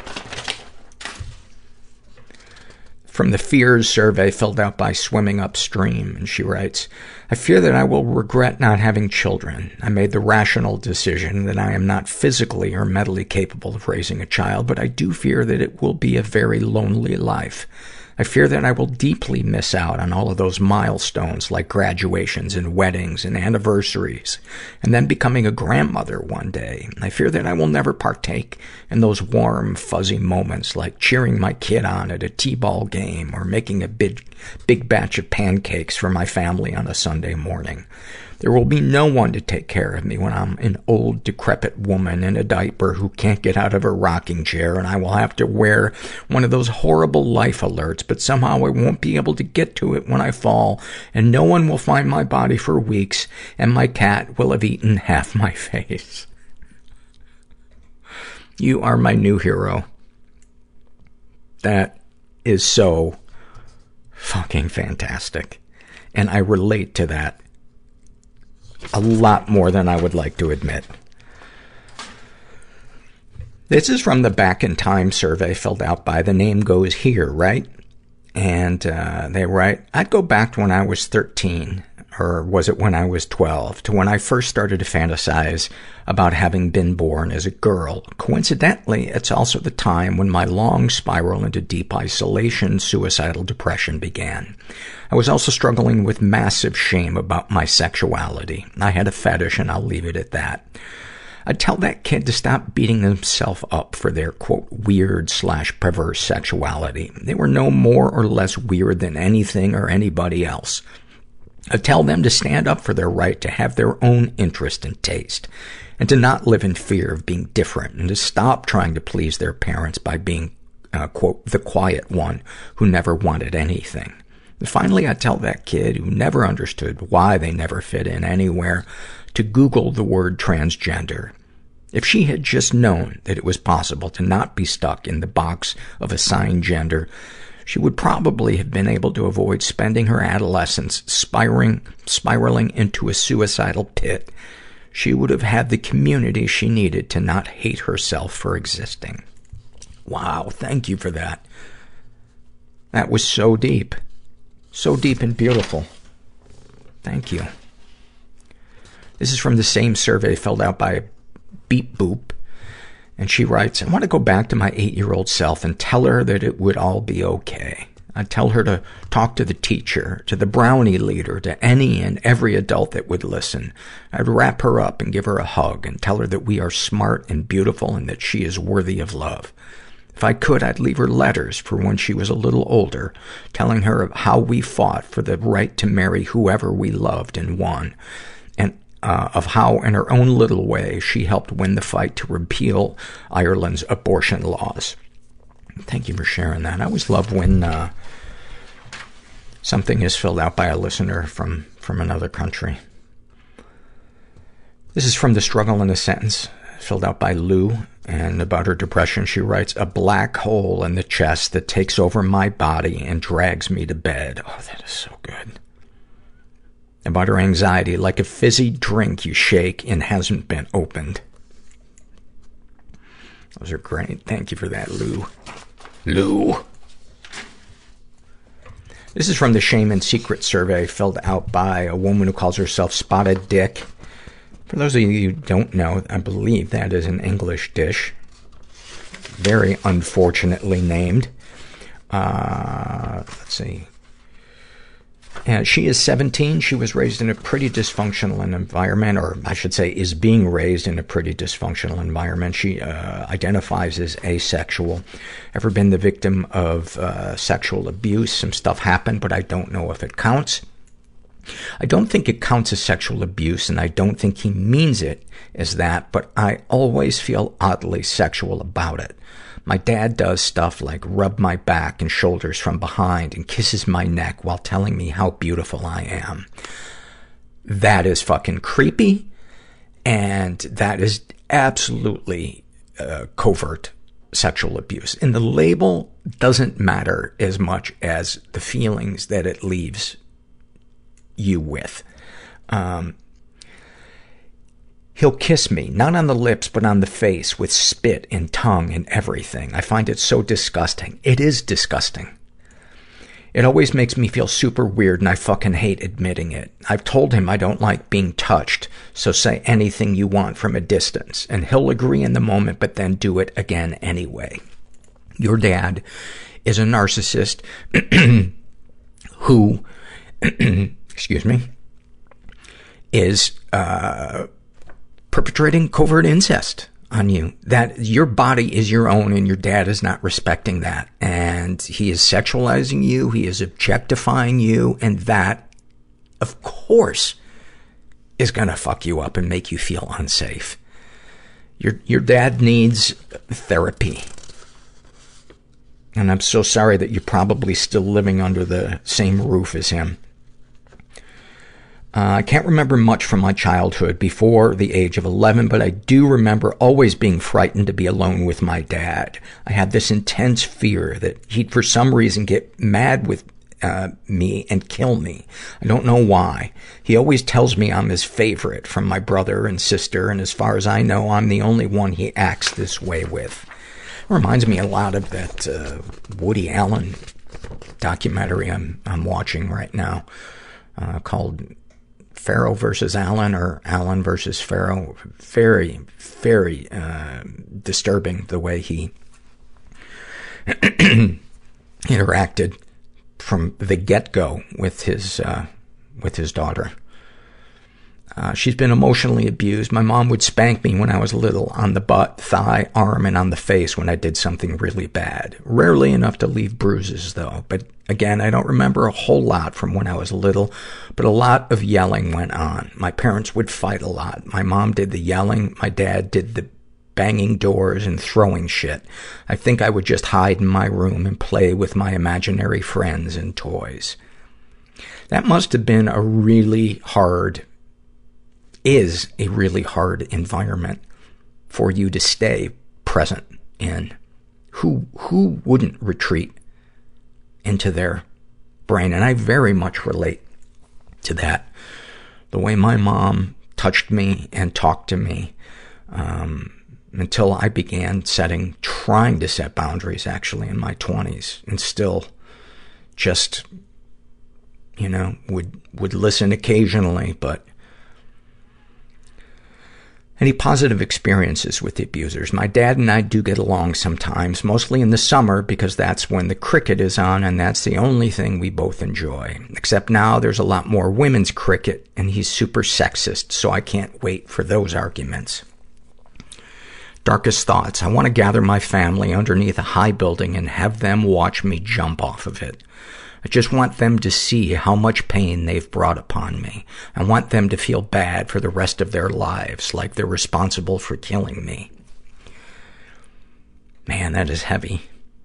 From the Fears survey filled out by Swimming Upstream, and she writes, I fear that I will regret not having children. I made the rational decision that I am not physically or mentally capable of raising a child, but I do fear that it will be a very lonely life. I fear that I will deeply miss out on all of those milestones like graduations and weddings and anniversaries, and then becoming a grandmother one day. I fear that I will never partake in those warm, fuzzy moments like cheering my kid on at a t-ball game or making a big batch of pancakes for my family on a Sunday morning. There will be no one to take care of me when I'm an old, decrepit woman in a diaper who can't get out of her rocking chair, and I will have to wear one of those horrible life alerts, but somehow I won't be able to get to it when I fall, and no one will find my body for weeks, and my cat will have eaten half my face. You are my new hero. That is so fucking fantastic. And I relate to that a lot more than I would like to admit. This is from the Back in Time survey filled out by The Name Goes Here, right? And they write, I'd go back to when I was 13, or was it when I was 12, to when I first started to fantasize about having been born as a girl. Coincidentally, it's also the time when my long spiral into deep isolation, suicidal depression began. I was also struggling with massive shame about my sexuality. I had a fetish, and I'll leave it at that. I'd tell that kid to stop beating themselves up for their, quote, weird/perverse sexuality. They were no more or less weird than anything or anybody else. I'd tell them to stand up for their right to have their own interest and taste, and to not live in fear of being different, and to stop trying to please their parents by being, quote, the quiet one who never wanted anything. And finally, I'd tell that kid who never understood why they never fit in anywhere to Google the word transgender. If she had just known that it was possible to not be stuck in the box of assigned gender, she would probably have been able to avoid spending her adolescence spiraling into a suicidal pit. She would have had the community she needed to not hate herself for existing. Wow, thank you for that. That was so deep. So deep and beautiful. Thank you. This is from the same survey filled out by Beep Boop. And she writes, I want to go back to my 8-year-old self and tell her that it would all be okay. I'd tell her to talk to the teacher, to the brownie leader, to any and every adult that would listen. I'd wrap her up and give her a hug and tell her that we are smart and beautiful and that she is worthy of love. If I could, I'd leave her letters for when she was a little older, telling her of how we fought for the right to marry whoever we loved and won. And of how, in her own little way, she helped win the fight to repeal Ireland's abortion laws. Thank you for sharing that. I always love when something is filled out by a listener from another country. This is from The Struggle in a Sentence, filled out by Lou. And about her depression, she writes, a black hole in the chest that takes over my body and drags me to bed. Oh, that is so good. About her anxiety, like a fizzy drink you shake and hasn't been opened. Those are great. Thank you for that, Lou. Lou. This is from the Shame and Secret survey filled out by a woman who calls herself Spotted Dick. For those of you who don't know, I believe that is an English dish. Very unfortunately named. Let's see. She is 17. She was raised in a pretty dysfunctional environment, or I should say is being raised in a pretty dysfunctional environment. She identifies as asexual. Ever been the victim of sexual abuse? Some stuff happened, but I don't know if it counts. I don't think it counts as sexual abuse, and I don't think he means it as that, but I always feel oddly sexual about it. My dad does stuff like rub my back and shoulders from behind and kisses my neck while telling me how beautiful I am. That is fucking creepy, and that is absolutely covert sexual abuse. And the label doesn't matter as much as the feelings that it leaves you with. He'll kiss me, not on the lips, but on the face, with spit and tongue and everything. I find it so disgusting. It is disgusting. It always makes me feel super weird, and I fucking hate admitting it. I've told him I don't like being touched, so say anything you want from a distance. And he'll agree in the moment, but then do it again anyway. Your dad is a narcissist who, excuse me, is perpetrating covert incest on you. That your body is your own and your dad is not respecting that. And he is sexualizing you, he is objectifying you, and that, of course, is gonna fuck you up and make you feel unsafe. Your dad needs therapy. And I'm so sorry that you're probably still living under the same roof as him. I can't remember much from my childhood before the age of 11, but I do remember always being frightened to be alone with my dad. I had this intense fear that he'd for some reason get mad with me and kill me. I don't know why. He always tells me I'm his favorite from my brother and sister, and as far as I know, I'm the only one he acts this way with. It reminds me a lot of that Woody Allen documentary I'm watching right now, called Pharaoh versus Allen, or Allen versus Pharaoh. Very, very disturbing the way he interacted from the get-go with his daughter. She's been emotionally abused. My mom would spank me when I was little on the butt, thigh, arm, and on the face when I did something really bad. Rarely enough to leave bruises, though. But again, I don't remember a whole lot from when I was little, but a lot of yelling went on. My parents would fight a lot. My mom did the yelling. My dad did the banging doors and throwing shit. I think I would just hide in my room and play with my imaginary friends and toys. That must have been is a really hard environment for you to stay present in. Who wouldn't retreat into their brain? And I very much relate to that. The way my mom touched me and talked to me, until I began trying to set boundaries actually in my 20s, and still just, would listen occasionally, but any positive experiences with the abusers? My dad and I do get along sometimes, mostly in the summer because that's when the cricket is on and that's the only thing we both enjoy. Except now there's a lot more women's cricket and he's super sexist, so I can't wait for those arguments. Darkest thoughts. I want to gather my family underneath a high building and have them watch me jump off of it. I just want them to see how much pain they've brought upon me. I want them to feel bad for the rest of their lives, like they're responsible for killing me. Man, that is heavy.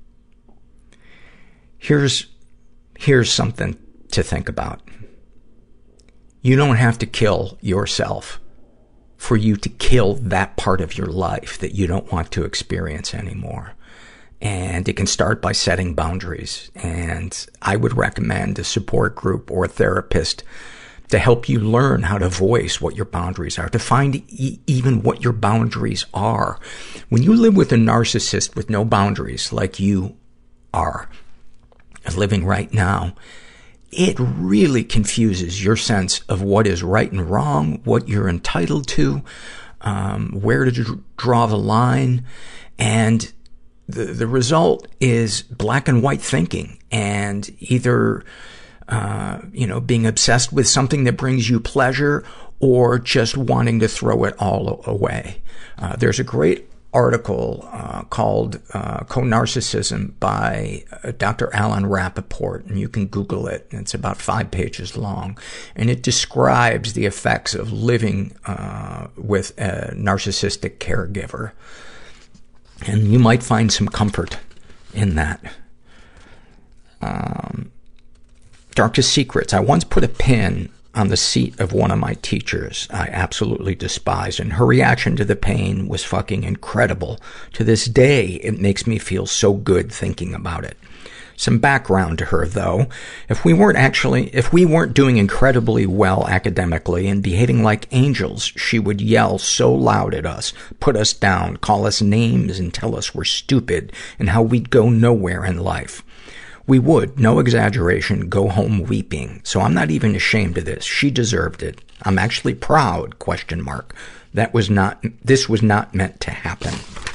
Here's something to think about. You don't have to kill yourself for you to kill that part of your life that you don't want to experience anymore. And it can start by setting boundaries. And I would recommend a support group or a therapist to help you learn how to voice what your boundaries are, to find even what your boundaries are. When you live with a narcissist with no boundaries, like you are living right now, it really confuses your sense of what is right and wrong, what you're entitled to, where to draw the line. And the result is black and white thinking, and either, being obsessed with something that brings you pleasure or just wanting to throw it all away. There's a great article, called, Co-Narcissism by Dr. Alan Rappaport, and you can Google it. It's about 5 pages long, and it describes the effects of living, with a narcissistic caregiver. And you might find some comfort in that. Darkest secrets. I once put a pin on the seat of one of my teachers I absolutely despised, and her reaction to the pain was fucking incredible. To this day, it makes me feel so good thinking about it. Some background to her, though. If we weren't doing incredibly well academically and behaving like angels, she would yell so loud at us, put us down, call us names, and tell us we're stupid and how we'd go nowhere in life. We would, no exaggeration, go home weeping. So I'm not even ashamed of this. She deserved it. I'm actually proud, ? This was not meant to happen.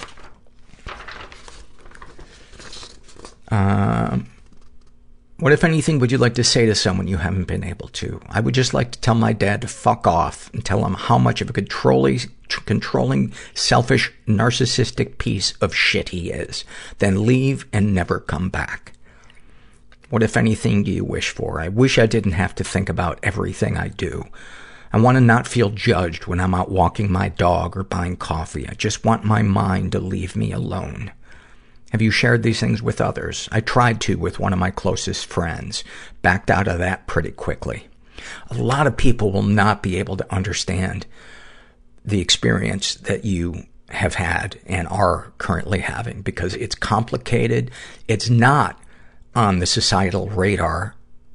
What, if anything, would you like to say to someone you haven't been able to? I would just like to tell my dad to fuck off and tell him how much of a controlling, selfish, narcissistic piece of shit he is. Then leave and never come back. What, if anything, do you wish for? I wish I didn't have to think about everything I do. I want to not feel judged when I'm out walking my dog or buying coffee. I just want my mind to leave me alone. Have you shared these things with others? I tried to with one of my closest friends. Backed out of that pretty quickly. A lot of people will not be able to understand the experience that you have had and are currently having because it's complicated. It's not on the societal radar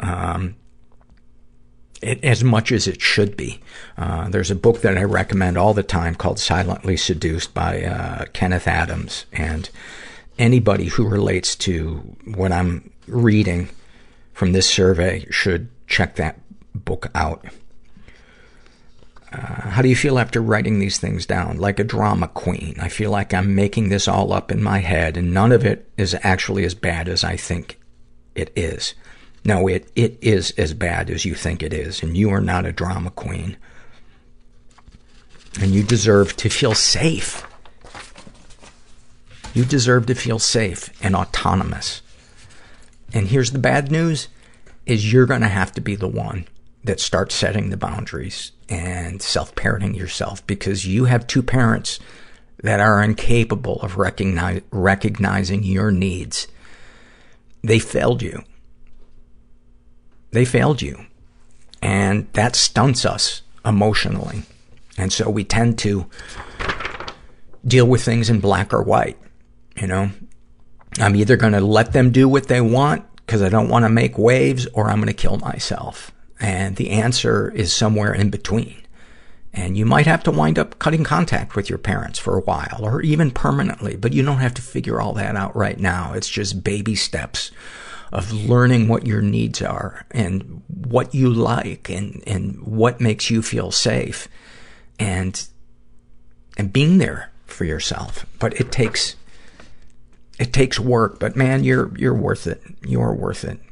as much as it should be. There's a book that I recommend all the time called Silently Seduced by Kenneth Adams, and anybody who relates to what I'm reading from this survey should check that book out. How do you feel after writing these things down? Like a drama queen. I feel like I'm making this all up in my head, and none of it is actually as bad as I think it is. No, it is as bad as you think it is, and you are not a drama queen. And you deserve to feel safe. You deserve to feel safe and autonomous. And here's the bad news, is you're gonna have to be the one that starts setting the boundaries and self-parenting yourself, because you have two parents that are incapable of recognizing your needs. They failed you. They failed you. And that stunts us emotionally. And so we tend to deal with things in black or white. You know, I'm either going to let them do what they want because I don't want to make waves, or I'm going to kill myself. And the answer is somewhere in between. And you might have to wind up cutting contact with your parents for a while, or even permanently, but you don't have to figure all that out right now. It's just baby steps of learning what your needs are and what you like and what makes you feel safe, and being there for yourself. But it takes work, but man, you're worth it. You're worth it.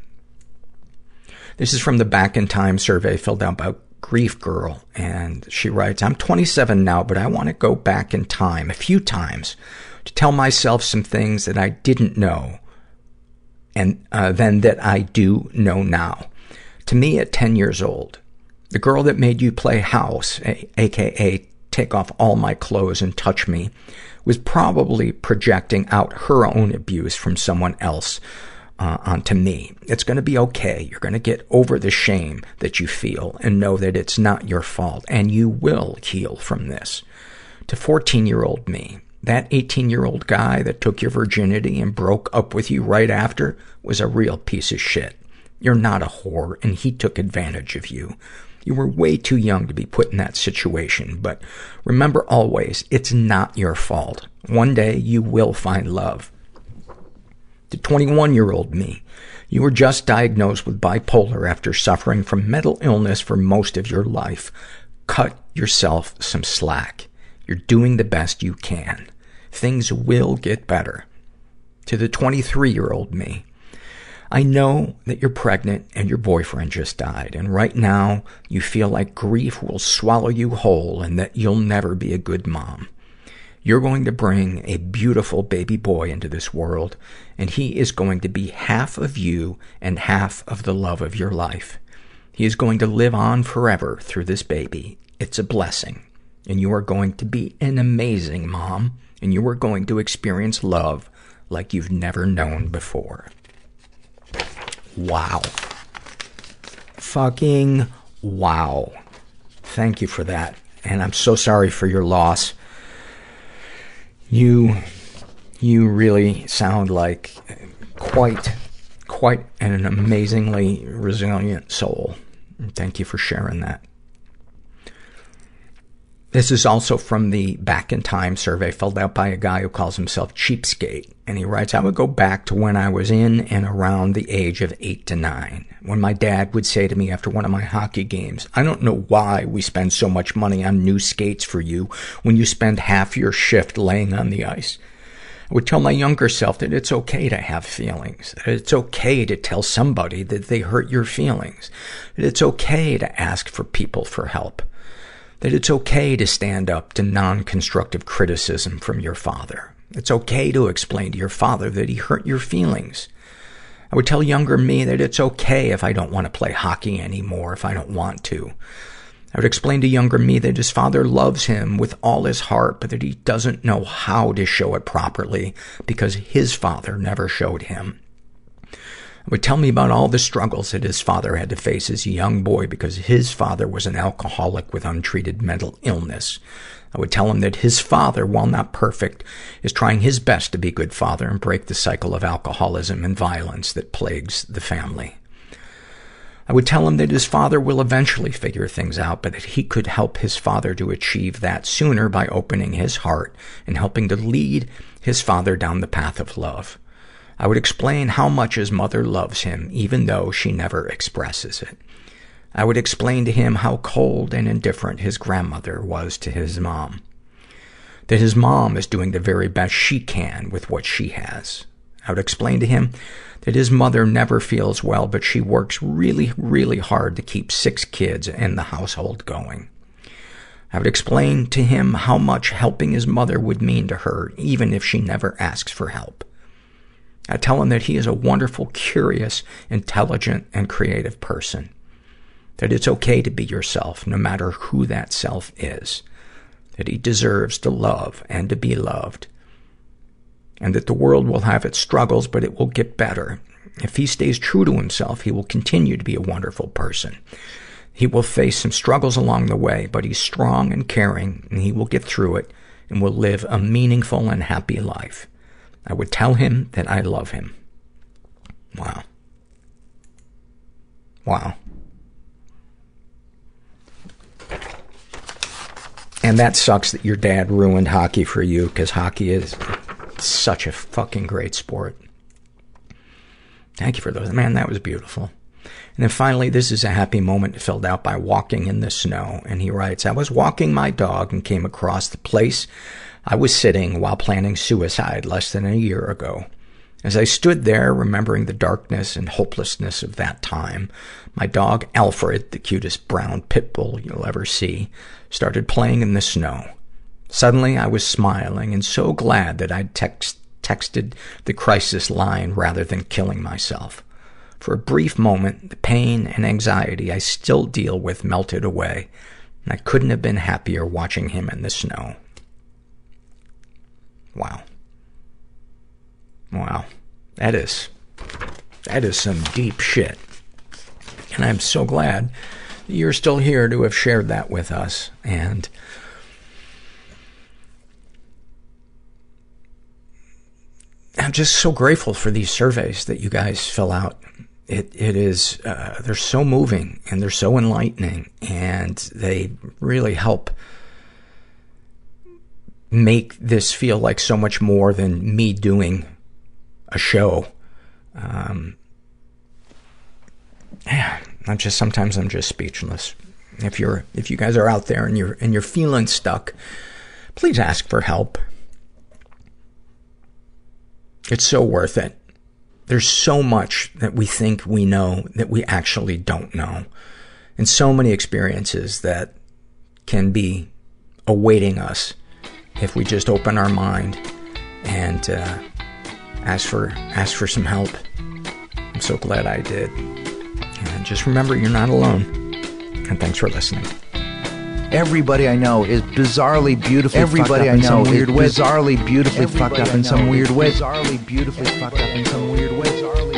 This is from the Back in Time survey filled out by Grief Girl, and she writes, I'm 27 now, but I want to go back in time a few times to tell myself some things that I didn't know and then that I do know now. To me, at 10 years old, the girl that made you play house, aka take off all my clothes and touch me, was probably projecting out her own abuse from someone else onto me. It's going to be okay. You're going to get over the shame that you feel and know that it's not your fault, and you will heal from this. To 14-year-old me, that 18-year-old guy that took your virginity and broke up with you right after was a real piece of shit. You're not a whore, and he took advantage of you. You were way too young to be put in that situation, but remember always, it's not your fault. One day you will find love. To 21-year-old me, you were just diagnosed with bipolar after suffering from mental illness for most of your life. Cut yourself some slack. You're doing the best you can. Things will get better. To the 23-year-old me, I know that you're pregnant and your boyfriend just died, and right now you feel like grief will swallow you whole and that you'll never be a good mom. You're going to bring a beautiful baby boy into this world, and he is going to be half of you and half of the love of your life. He is going to live on forever through this baby. It's a blessing. And you are going to be an amazing mom, and you are going to experience love like you've never known before. Wow. Fucking wow. Thank you for that. And I'm so sorry for your loss. You really sound like quite an amazingly resilient soul. Thank you for sharing that. This is also from the Back in Time survey filled out by a guy who calls himself Cheapskate. And he writes, I would go back to when I was in and around the age of 8 to 9. When my dad would say to me after one of my hockey games, I don't know why we spend so much money on new skates for you when you spend half your shift laying on the ice. I would tell my younger self that it's okay to have feelings, that it's okay to tell somebody that they hurt your feelings, that it's okay to ask for people for help, that it's okay to stand up to non-constructive criticism from your father. It's okay to explain to your father that he hurt your feelings. I would tell younger me that it's okay if I don't want to play hockey anymore, if I don't want to. I would explain to younger me that his father loves him with all his heart, but that he doesn't know how to show it properly because his father never showed him. I would tell me about all the struggles that his father had to face as a young boy because his father was an alcoholic with untreated mental illness. I would tell him that his father, while not perfect, is trying his best to be a good father and break the cycle of alcoholism and violence that plagues the family. I would tell him that his father will eventually figure things out, but that he could help his father to achieve that sooner by opening his heart and helping to lead his father down the path of love. I would explain how much his mother loves him, even though she never expresses it. I would explain to him how cold and indifferent his grandmother was to his mom. That his mom is doing the very best she can with what she has. I would explain to him that his mother never feels well, but she works really, really hard to keep 6 kids and the household going. I would explain to him how much helping his mother would mean to her, even if she never asks for help. I tell him that he is a wonderful, curious, intelligent, and creative person. That it's okay to be yourself, no matter who that self is. That he deserves to love and to be loved. And that the world will have its struggles, but it will get better. If he stays true to himself, he will continue to be a wonderful person. He will face some struggles along the way, but he's strong and caring, and he will get through it and will live a meaningful and happy life. I would tell him that I love him. Wow. Wow. And that sucks that your dad ruined hockey for you, because hockey is such a fucking great sport. Thank you for those. Man, that was beautiful. And then finally, this is a happy moment filled out by Walking in the Snow. And he writes, I was walking my dog and came across the place I was sitting while planning suicide less than a year ago. As I stood there, remembering the darkness and hopelessness of that time, my dog Alfred, the cutest brown pit bull you'll ever see, started playing in the snow. Suddenly, I was smiling and so glad that I'd texted the crisis line rather than killing myself. For a brief moment, the pain and anxiety I still deal with melted away, and I couldn't have been happier watching him in the snow. Wow. Wow. That is some deep shit. And I'm so glad that you're still here to have shared that with us. And I'm just so grateful for these surveys that you guys fill out. It is, they're so moving and they're so enlightening, and they really help make this feel like so much more than me doing a show. Sometimes I'm just speechless. If you guys are out there and you're feeling stuck, please ask for help. It's so worth it. There's so much that we think we know that we actually don't know. And so many experiences that can be awaiting us if we just open our mind and ask for some help. I'm so glad I did. And just remember, you're not alone. And thanks for listening. Everybody I know is bizarrely beautifully Everybody I know is bizarrely beautifully fucked up in some weird way. Bizarrely beautifully fucked up in some weird way.